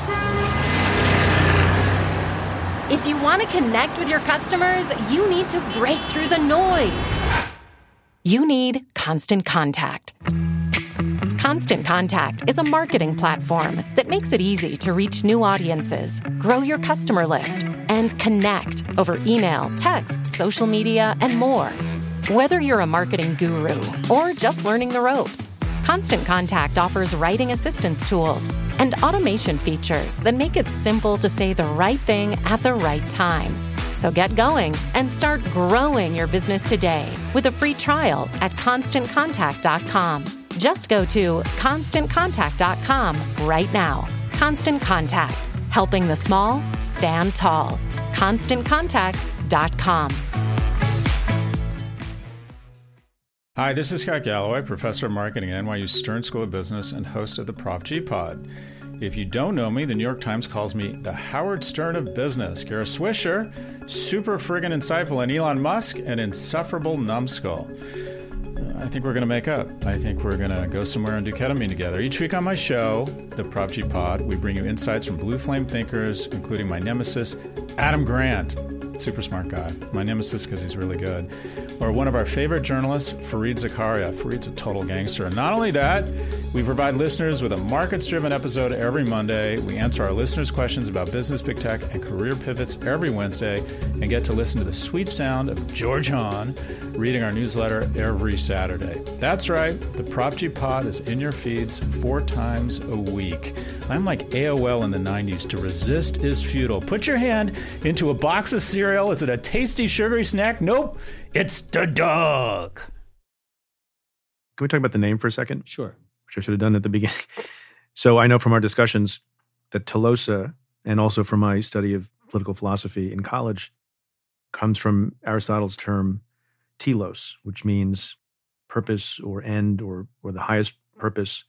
If you want to connect with your customers, you need to break through the noise. You need Constant Contact. Constant Contact is a marketing platform that makes it easy to reach new audiences, grow your customer list, and connect over email, text, social media, and more. Whether you're a marketing guru or just learning the ropes, Constant Contact offers writing assistance tools and automation features that make it simple to say the right thing at the right time. So get going and start growing your business today with a free trial at ConstantContact.com. Just go to ConstantContact.com right now. Constant Contact, helping the small stand tall. ConstantContact.com. Hi, this is Scott Galloway, professor of marketing at NYU Stern School of Business and host of the Prof G Pod. If you don't know me, the New York Times calls me the Howard Stern of business. Kara Swisher, super friggin' insightful, and Elon Musk, an insufferable numbskull. I think we're going to make up. I think we're going to go somewhere and do ketamine together. Each week on my show, the Prof G Pod, we bring you insights from blue flame thinkers, including my nemesis, Adam Grant. Super smart guy. My nemesis because he's really good. Or one of our favorite journalists, Fareed Zakaria. Fareed's a total gangster. And not only that, We provide listeners with a markets-driven episode every Monday. We answer our listeners' questions about business, big tech, and career pivots every Wednesday, and get to listen to the sweet sound of George Hahn reading our newsletter every Saturday. That's right, the Prop G Pod is in your feeds 4 times a week. I'm like AOL in the 90s. To resist is futile. Put your hand into a box of cereal. Is it a tasty, sugary snack? Nope, it's the dog. Can we talk about the name for a second? Sure. Which I should have done at the beginning. So I know from our discussions that Telosa, and also from my study of political philosophy in college, comes from Aristotle's term telos, which means purpose or end or the highest purpose.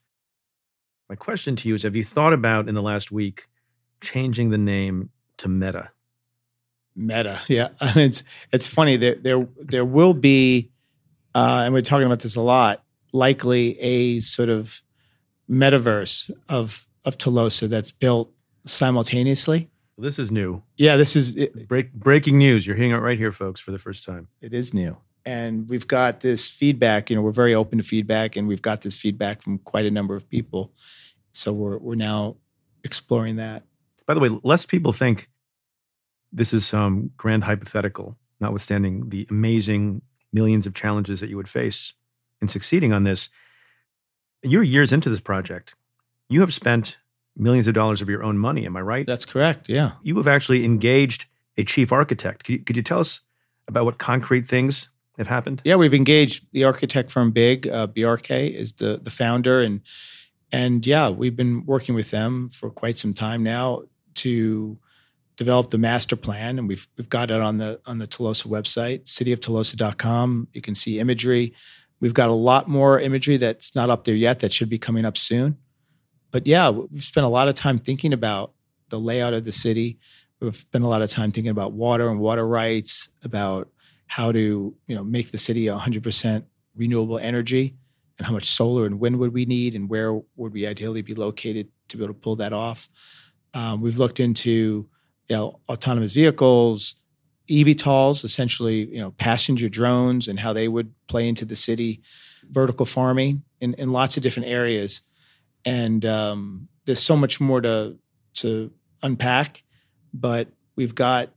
My question to you is, have you thought about in the last week changing the name to Meta? Meta, yeah. I mean, it's funny that there will be, and we're talking about this a lot, likely a sort of metaverse of Telosa that's built simultaneously. Well, this is new. Yeah, this is breaking news. You're hearing it right here, folks, for the first time. It is new. And we've got this feedback, we're very open to feedback, and we've got this feedback from quite a number of people. So we're now exploring that. By the way, lest people think this is some grand hypothetical, notwithstanding the amazing millions of challenges that you would face in succeeding on this, you're years into this project. You have spent millions of dollars of your own money. Am I right? That's correct. Yeah. You have actually engaged a chief architect. Could you tell us about what concrete things have happened? Yeah, we've engaged the architect firm Big. BRK is the founder, and yeah, we've been working with them for quite some time now to develop the master plan, and we've got it on the Telosa website, cityoftelosa.com. You can see imagery. We've got a lot more imagery that's not up there yet that should be coming up soon. But yeah, we've spent a lot of time thinking about the layout of the city. We've spent a lot of time thinking about water and water rights, about how to make the city 100% renewable energy, and how much solar and wind would we need, and where would we ideally be located to be able to pull that off. We've looked into autonomous vehicles, eVTOLs, essentially, passenger drones, and how they would play into the city, vertical farming in lots of different areas. And there's so much more to unpack, but we've got,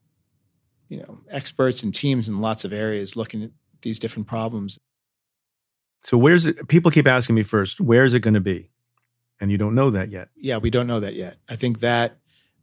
experts and teams in lots of areas looking at these different problems. So where's it? People keep asking me first, where is it going to be? And you don't know that yet. Yeah, we don't know that yet. I think that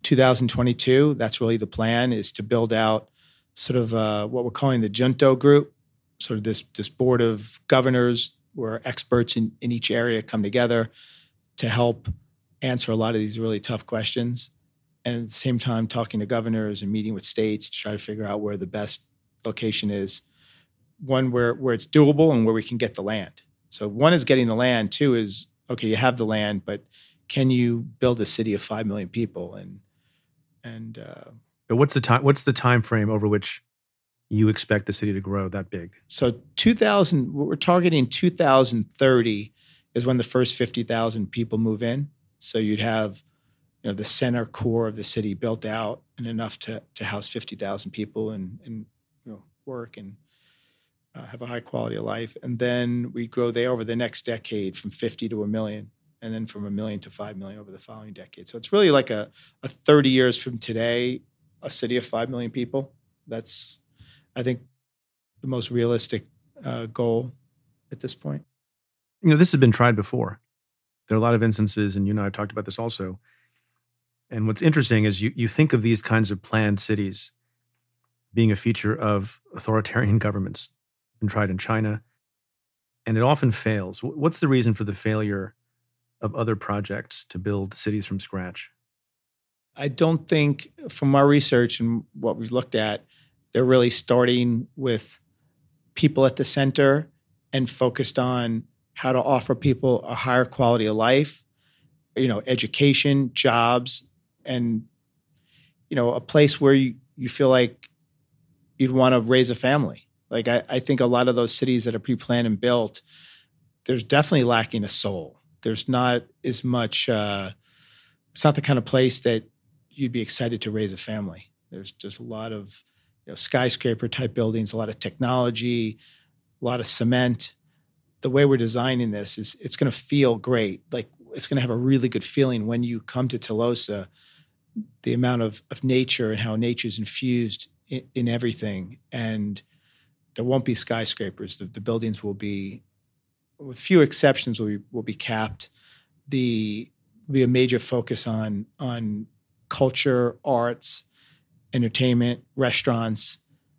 2022, that's really the plan, is to build out sort of what we're calling the Junto Group, sort of this board of governors where experts in each area come together to help answer a lot of these really tough questions. And at the same time, talking to governors and meeting with states to try to figure out where the best location is. One, where it's doable and where we can get the land. So one is getting the land. Two is, okay, you have the land, but can you build a city of 5 million people? But what's the time frame over which you expect the city to grow that big? So we're targeting 2030 is when the first 50,000 people move in. So you'd have, the center core of the city built out and enough to house 50,000 people and work and have a high quality of life. And then we grow there over the next decade from 50 to 1 million, and then from 1 million to 5 million over the following decade. So it's really like a 30 years from today, a city of 5 million people. That's, I think, the most realistic goal at this point. This has been tried before. There are a lot of instances, and you and I have talked about this also. And what's interesting is you think of these kinds of planned cities being a feature of authoritarian governments, been tried in China, and it often fails. What's the reason for the failure of other projects to build cities from scratch? I don't think, from our research and what we've looked at, they're really starting with people at the center and focused on how to offer people a higher quality of life, education, jobs, and, a place where you feel like you'd want to raise a family. Like, I think a lot of those cities that are pre-planned and built, there's definitely lacking a soul. There's not as much, it's not the kind of place that you'd be excited to raise a family. There's just a lot of skyscraper type buildings, a lot of technology, a lot of cement. the way we're designing this is it's going to feel great. Like it's going to have a really good feeling when you come to Telosa, the amount of nature and how nature's infused in everything. And there won't be skyscrapers. The buildings will be, with few exceptions, will be capped. Will be a major focus on culture, arts, entertainment, restaurants,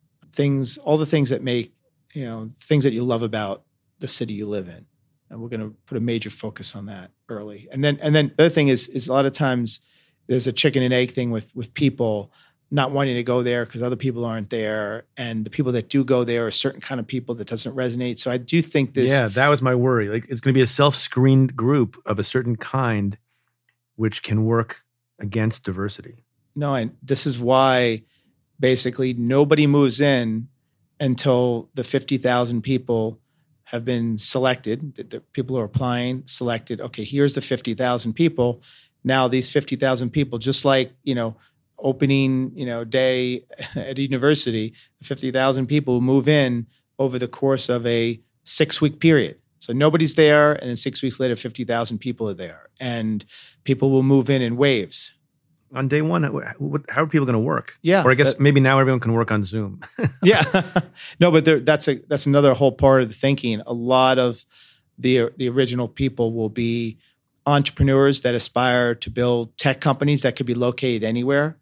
all the things that make, things that you love about the city you live in. And we're going to put a major focus on that early. And then the other thing is a lot of times there's a chicken and egg thing with people not wanting to go there because other people aren't there. And the people that do go there are a certain kind of people that doesn't resonate. So I do think this... Yeah, that was my worry. Like it's going to be a self-screened group of a certain kind which can work against diversity. No, and this is why basically nobody moves in until the 50,000 people have been selected. The people who are applying, selected. Okay, here's the 50,000 people. Now these 50,000 people, just like, opening, day at a university, 50,000 people move in over the course of a 6-week period. So nobody's there, and then 6 weeks later, 50,000 people are there. And people will move in waves. On day one, how are people going to work? Yeah. Or I guess maybe now everyone can work on Zoom. Yeah. No, but that's another whole part of the thinking. A lot of the original people will be entrepreneurs that aspire to build tech companies that could be located anywhere.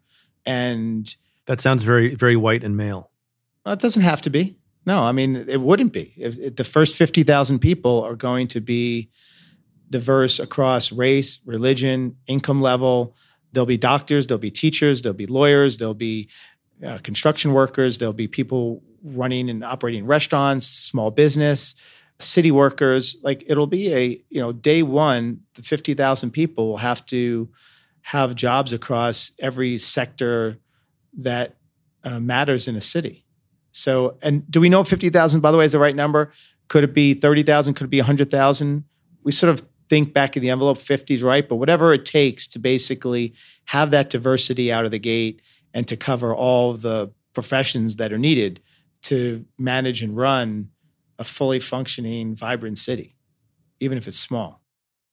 And that sounds very, very white and male. Well, it doesn't have to be. No, I mean, it wouldn't be. If the first 50,000 people are going to be diverse across race, religion, income level. There'll be doctors, there'll be teachers, there'll be lawyers, there'll be construction workers, there'll be people running and operating restaurants, small business, city workers. Like it'll be day one, the 50,000 people will have to have jobs across every sector that matters in a city. So, and do we know 50,000, by the way, is the right number? Could it be 30,000? Could it be 100,000? We sort of think back in the envelope, 50 is right, but whatever it takes to basically have that diversity out of the gate and to cover all the professions that are needed to manage and run a fully functioning, vibrant city, even if it's small.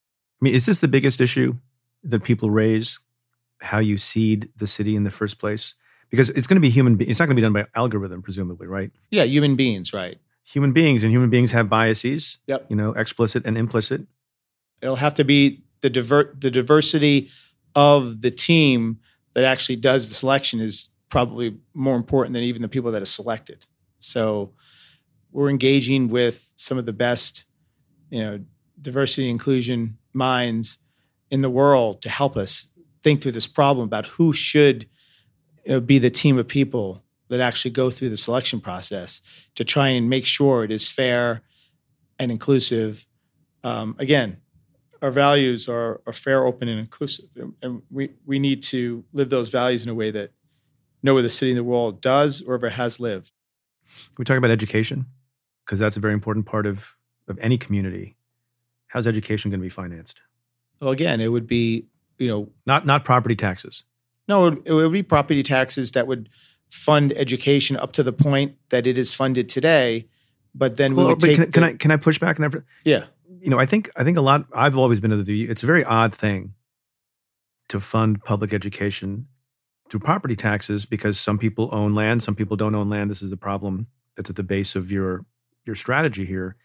I mean, is this the biggest issue that people raise, how you seed the city in the first place? Because it's going to be it's not going to be done by algorithm, presumably, right? Yeah, human beings, right. Human beings have biases, yep. Explicit and implicit. It'll have to be the diversity of the team that actually does the selection is probably more important than even the people that are selected. So we're engaging with some of the best, diversity inclusion minds in the world to help us think through this problem about who should be the team of people that actually go through the selection process to try and make sure it is fair and inclusive. Again, our values are fair, open, and inclusive. And we need to live those values in a way that no other city in the world does or ever has lived. Can we talk about education? Because that's a very important part of any community. How's education going to be financed? Well, again, it would be, Not property taxes. No, it would be property taxes that would fund education up to the point that it is funded today. But then we would take. Can I push back on that? Yeah. I think a lot. I've always been of the view it's a very odd thing to fund public education through property taxes because some people own land, some people don't own land. This is the problem that's at the base of your strategy here.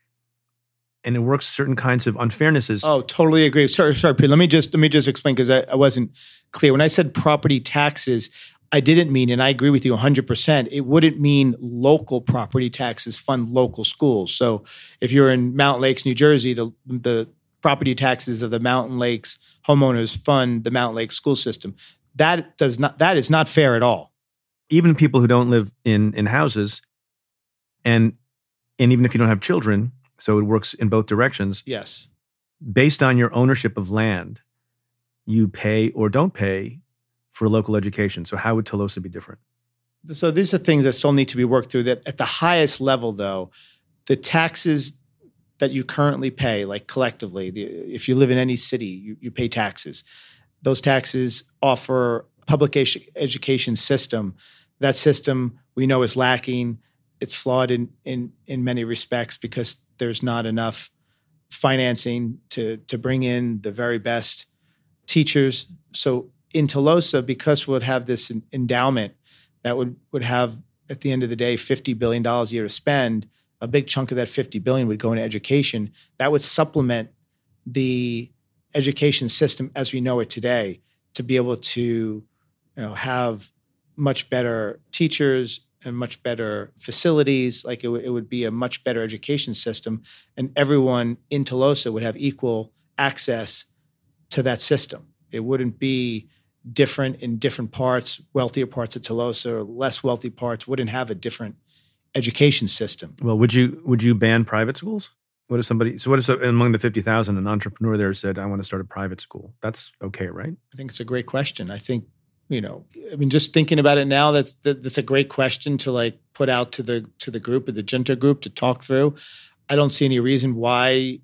And it works certain kinds of unfairnesses. Oh, totally agree. Sorry, Pete. Let me just explain because I wasn't clear. When I said property taxes, I didn't mean, and I agree with you 100%, it wouldn't mean local property taxes fund local schools. So if you're in Mountain Lakes, New Jersey, the property taxes of the Mountain Lakes homeowners fund the Mountain Lakes school system. That is not fair at all. Even people who don't live in houses, and even if you don't have children, so it works in both directions. Yes. Based on your ownership of land, you pay or don't pay for local education. So how would Telosa be different? So these are things that still need to be worked through. That at the highest level, though, the taxes that you currently pay, like collectively, if you live in any city, you pay taxes. Those taxes offer public education system. That system we know is lacking. it's flawed in many respects because there's not enough financing to bring in the very best teachers. So in Tolosa, because we'll have this endowment that would have, at the end of the day, $50 billion a year to spend, a big chunk of that $50 billion would go into education. That would supplement the education system as we know it today to be able to have much better teachers and much better facilities. Like it would be a much better education system, and everyone in Tolosa would have equal access to that system. It wouldn't be different in different parts. Wealthier parts of Tolosa or less wealthy parts wouldn't have a different education system. Well, would you ban private schools? What if among the 50,000, an entrepreneur there said, I want to start a private school? That's okay, right? I think it's a great question. I think, just thinking about it now, that's a great question to like put out to the group, or the Junta group, to talk through. I don't see any reason why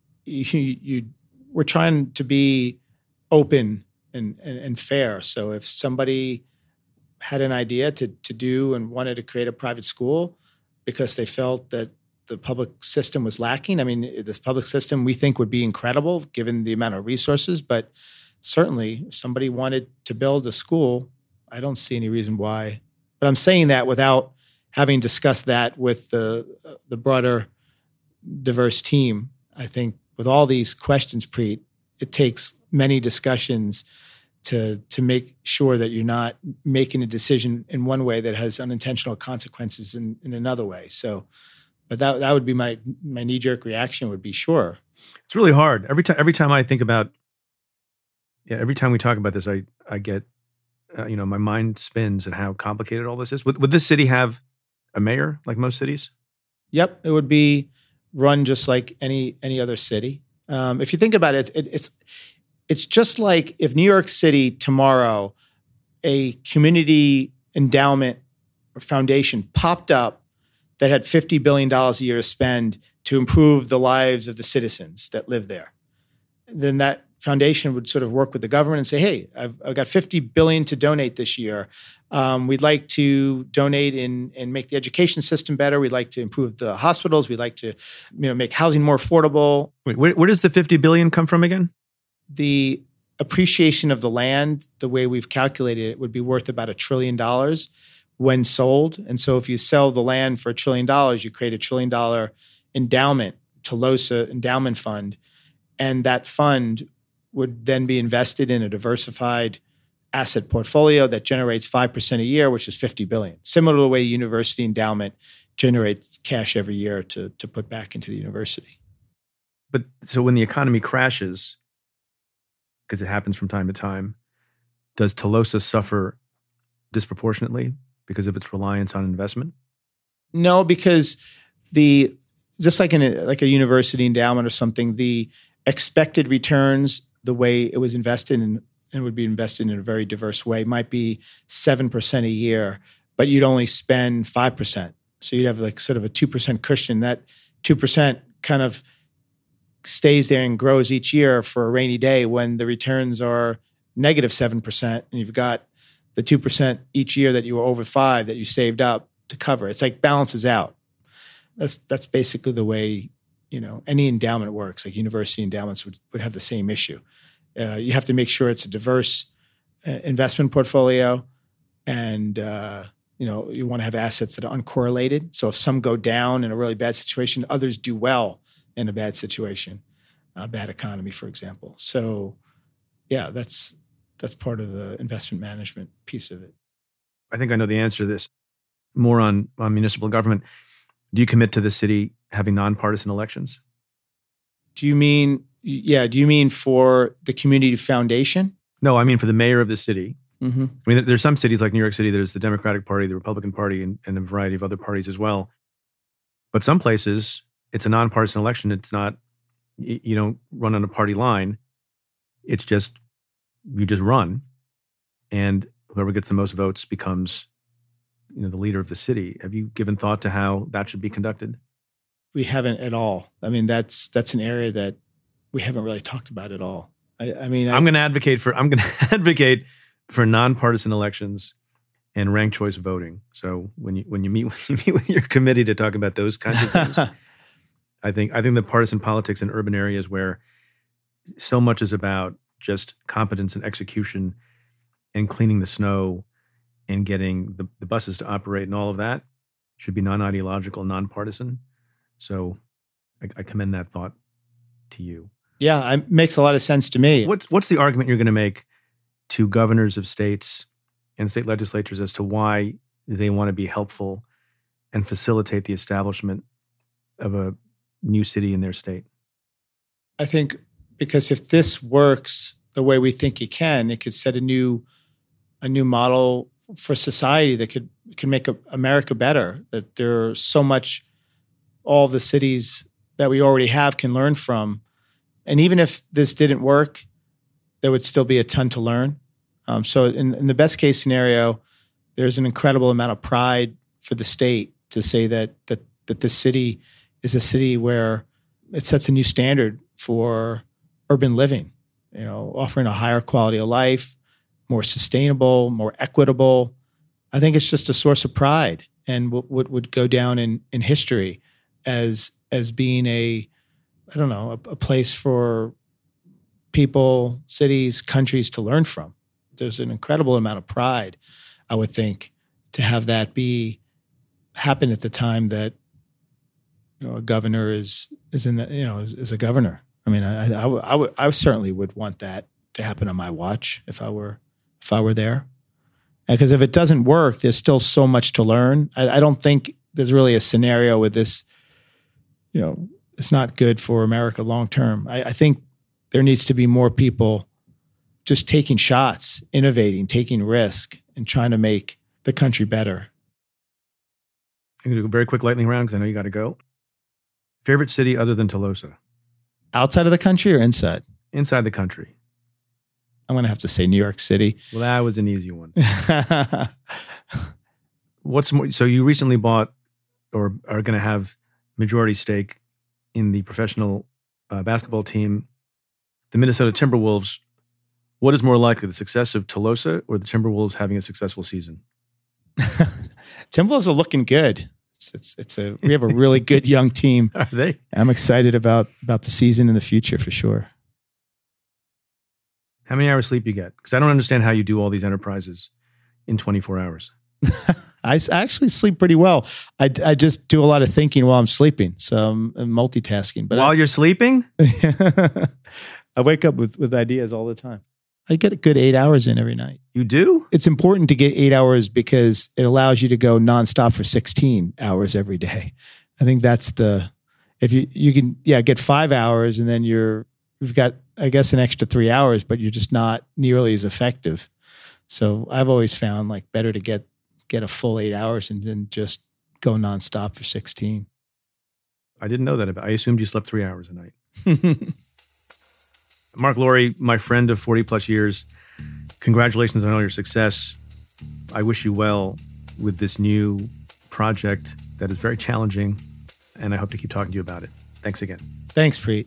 we're trying to be open and fair. So if somebody had an idea to do and wanted to create a private school because they felt that the public system was lacking, this public system we think would be incredible given the amount of resources, but certainly if somebody wanted to build a school, I don't see any reason why. But I'm saying that without having discussed that with the broader diverse team. I think with all these questions, Preet, it takes many discussions to make sure that you're not making a decision in one way that has unintentional consequences in another way. So, but that would be my knee-jerk reaction would be sure. It's really hard. Every time I think about, every time we talk about this, I get, my mind spins at how complicated all this is. Would this city have a mayor like most cities? Yep, it would be run just like any other city. If you think about it, it's just like if New York City tomorrow, a community endowment or foundation popped up that had $50 billion a year to spend to improve the lives of the citizens that live there. Then that foundation would sort of work with the government and say, hey, I've got $50 billion to donate this year. We'd like to donate and make the education system better. We'd like to improve the hospitals. We'd like to make housing more affordable. Wait, where does the $50 billion come from again? The appreciation of the land, the way we've calculated it, would be worth about $1 trillion when sold. And so if you sell the land for $1 trillion, you create $1 trillion endowment, Tolosa Endowment Fund. And that fund would then be invested in a diversified asset portfolio that generates 5% a year, which is $50 billion. Similar to the way university endowment generates cash every year to put back into the university. But so when the economy crashes, because it happens from time to time, does Tolosa suffer disproportionately because of its reliance on investment? No, because just like a university endowment or something, the expected returns, the way it was invested in and would be invested in a very diverse way, might be 7% a year, but you'd only spend 5%. So you'd have like sort of a 2% cushion. That 2% kind of stays there and grows each year for a rainy day when the returns are negative 7%, and you've got the 2% each year that you were over 5 that you saved up to cover. It's like balances out. That's basically the way any endowment works. Like university endowments would have the same issue. You have to make sure it's a diverse investment portfolio, and you want to have assets that are uncorrelated. So if some go down in a really bad situation, others do well in a bad situation, a bad economy, for example. So, yeah, that's part of the investment management piece of it. I think I know the answer to this. More on municipal government. Do you commit to the city having nonpartisan elections? Do you mean for the community foundation? No, I mean for the mayor of the city. Mm-hmm. I mean, there's some cities like New York City, there's the Democratic Party, the Republican Party, and a variety of other parties as well. But some places, it's a nonpartisan election. It's not, you don't run on a party line. It's just, you just run. And whoever gets the most votes becomes, the leader of the city. Have you given thought to how that should be conducted? We haven't at all. I mean, that's an area that we haven't really talked about at all. I'm going to advocate for nonpartisan elections and ranked choice voting. So when you meet with your committee to talk about those kinds of things, I think the partisan politics in urban areas where so much is about just competence and execution and cleaning the snow and getting the buses to operate and all of that should be non-ideological, nonpartisan. So I commend that thought to you. Yeah, it makes a lot of sense to me. What's the argument you're going to make to governors of states and state legislatures as to why they want to be helpful and facilitate the establishment of a new city in their state? I think because if this works the way we think it could set a new model for society that can make America better. That there's so much all the cities that we already have can learn from. And even if this didn't work, there would still be a ton to learn. So in the best case scenario, there's an incredible amount of pride for the state to say that this city is a city where it sets a new standard for urban living, offering a higher quality of life, more sustainable, more equitable. I think it's just a source of pride and what would go down in history as being a place for people, cities, countries to learn from. There's an incredible amount of pride, I would think, to have that happen at the time that a governor is in the is a governor. I mean, I certainly would want that to happen on my watch if I were there, because if it doesn't work, there's still so much to learn. I don't think there's really a scenario with this. It's not good for America long term. I think there needs to be more people just taking shots, innovating, taking risk, and trying to make the country better. I'm going to do a very quick lightning round because I know you got to go. Favorite city other than Tolosa? Outside of the country or inside? Inside the country. I'm going to have to say New York City. Well, that was an easy one. What's more? So you recently bought or are going to have majority stake in the professional basketball team, the Minnesota Timberwolves. What is more likely, the success of Tolosa or the Timberwolves having a successful season? Timberwolves are looking good. We have a really good young team. Are they? I'm excited about the season in the future for sure. How many hours sleep you get? Because I don't understand how you do all these enterprises in 24 hours. I actually sleep pretty well. I just do a lot of thinking while I'm sleeping, so I'm multitasking. But while you're sleeping? I wake up with ideas all the time. I get a good 8 hours in every night. You do? It's important to get 8 hours because it allows you to go nonstop for 16 hours every day. I think that's if you can get 5 hours and then you've got, I guess, an extra 3 hours, but you're just not nearly as effective. So I've always found better to get a full 8 hours and then just go nonstop for 16. I didn't know that. I assumed you slept 3 hours a night. Mark Lowry, my friend of 40 plus years, congratulations on all your success. I wish you well with this new project that is very challenging, and I hope to keep talking to you about it. Thanks again. Thanks, Preet.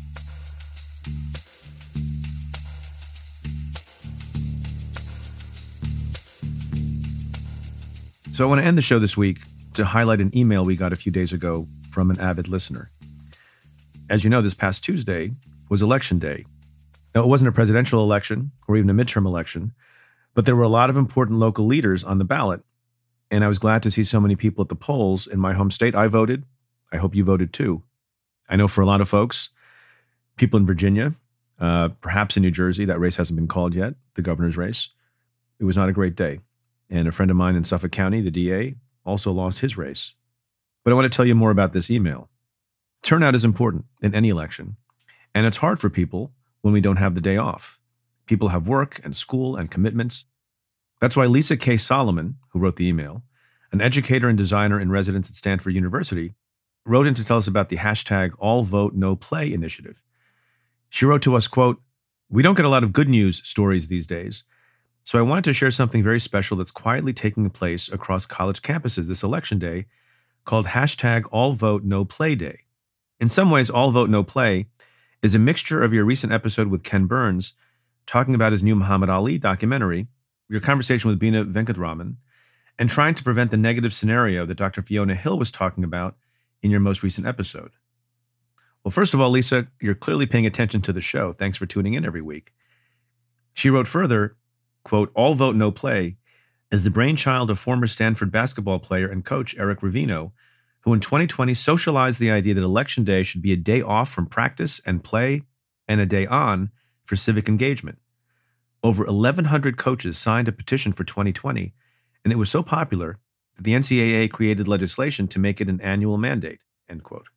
So I want to end the show this week to highlight an email we got a few days ago from an avid listener. As you know, this past Tuesday was election day. Now, it wasn't a presidential election or even a midterm election, but there were a lot of important local leaders on the ballot. And I was glad to see so many people at the polls in my home state. I voted. I hope you voted too. I know for a lot of folks, people in Virginia, perhaps in New Jersey, that race hasn't been called yet, the governor's race. It was not a great day. And a friend of mine in Suffolk County, the DA, also lost his race. But I want to tell you more about this email. Turnout is important in any election, and it's hard for people when we don't have the day off. People have work and school and commitments. That's why Lisa K. Solomon, who wrote the email, an educator and designer in residence at Stanford University, wrote in to tell us about the hashtag AllVoteNoPlay initiative. She wrote to us, quote, "We don't get a lot of good news stories these days, so I wanted to share something very special that's quietly taking place across college campuses this election day called hashtag AllVoteNoPlay Day. In some ways, AllVoteNoPlay is a mixture of your recent episode with Ken Burns talking about his new Muhammad Ali documentary, your conversation with Bina Venkatraman, and trying to prevent the negative scenario that Dr. Fiona Hill was talking about in your most recent episode. Well, first of all, Lisa, you're clearly paying attention to the show. Thanks for tuning in every week. She wrote further, quote, "All Vote No Play is the brainchild of former Stanford basketball player and coach Eric Ravino, who in 2020 socialized the idea that Election Day should be a day off from practice and play and a day on for civic engagement. Over 1,100 coaches signed a petition for 2020, and it was so popular that the NCAA created legislation to make it an annual mandate," end quote.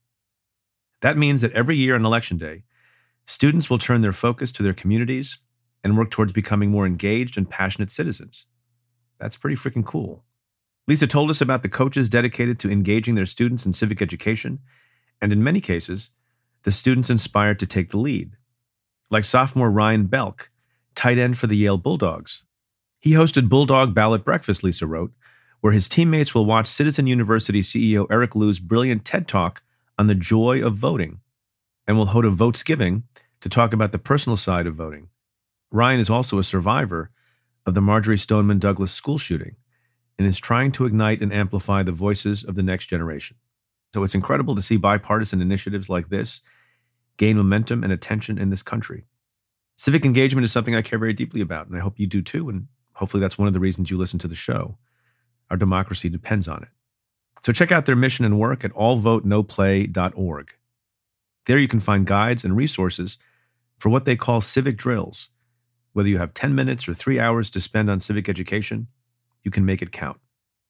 That means that every year on Election Day, students will turn their focus to their communities and work towards becoming more engaged and passionate citizens. That's pretty freaking cool. Lisa told us about the coaches dedicated to engaging their students in civic education, and in many cases, the students inspired to take the lead. Like sophomore Ryan Belk, tight end for the Yale Bulldogs. He hosted Bulldog Ballot Breakfast, Lisa wrote, where his teammates will watch Citizen University CEO Eric Liu's brilliant TED Talk on the joy of voting, and will hold a Votesgiving to talk about the personal side of voting. Ryan is also a survivor of the Marjory Stoneman Douglas school shooting and is trying to ignite and amplify the voices of the next generation. So it's incredible to see bipartisan initiatives like this gain momentum and attention in this country. Civic engagement is something I care very deeply about, and I hope you do too, and hopefully that's one of the reasons you listen to the show. Our democracy depends on it. So check out their mission and work at allvotenoplay.org. There you can find guides and resources for what they call civic drills. Whether you have 10 minutes or 3 hours to spend on civic education, you can make it count.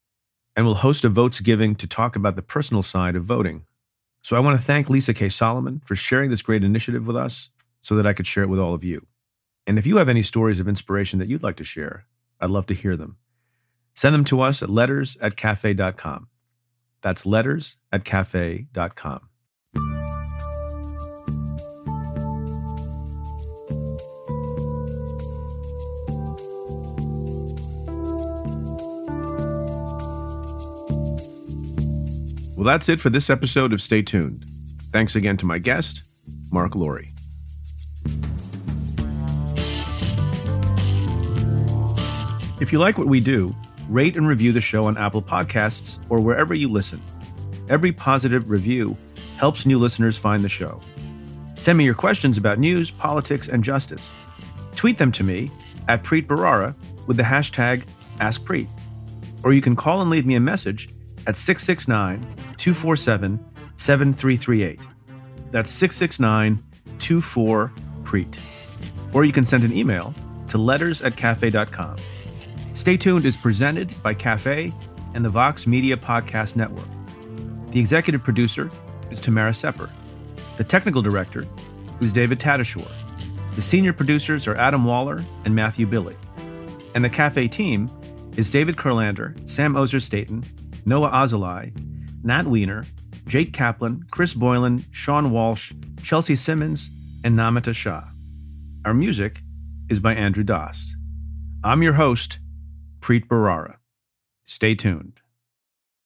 And we'll host a Votesgiving to talk about the personal side of voting. So I want to thank Lisa K. Solomon for sharing this great initiative with us so that I could share it with all of you. And if you have any stories of inspiration that you'd like to share, I'd love to hear them. Send them to us at letters@cafe.com. That's letters@cafe.com. Well, that's it for this episode of Stay Tuned. Thanks again to my guest, Mark Lowry. If you like what we do, rate and review the show on Apple Podcasts or wherever you listen. Every positive review helps new listeners find the show. Send me your questions about news, politics, and justice. Tweet them to me at Preet Bharara with the hashtag AskPreet. Or you can call and leave me a message at 669-247-7338. That's 669-24-PREET. Or you can send an email to letters@cafe.com. Stay Tuned is presented by Cafe and the Vox Media Podcast Network. The executive producer is Tamara Sepper. The technical director is David Tadashore. The senior producers are Adam Waller and Matthew Billy. And the Cafe team is David Kurlander, Sam Ozer-Staten, Noah Azulai, Nat Wiener, Jake Kaplan, Chris Boylan, Sean Walsh, Chelsea Simmons, and Namita Shah. Our music is by Andrew Dost. I'm your host, Preet Bharara. Stay tuned.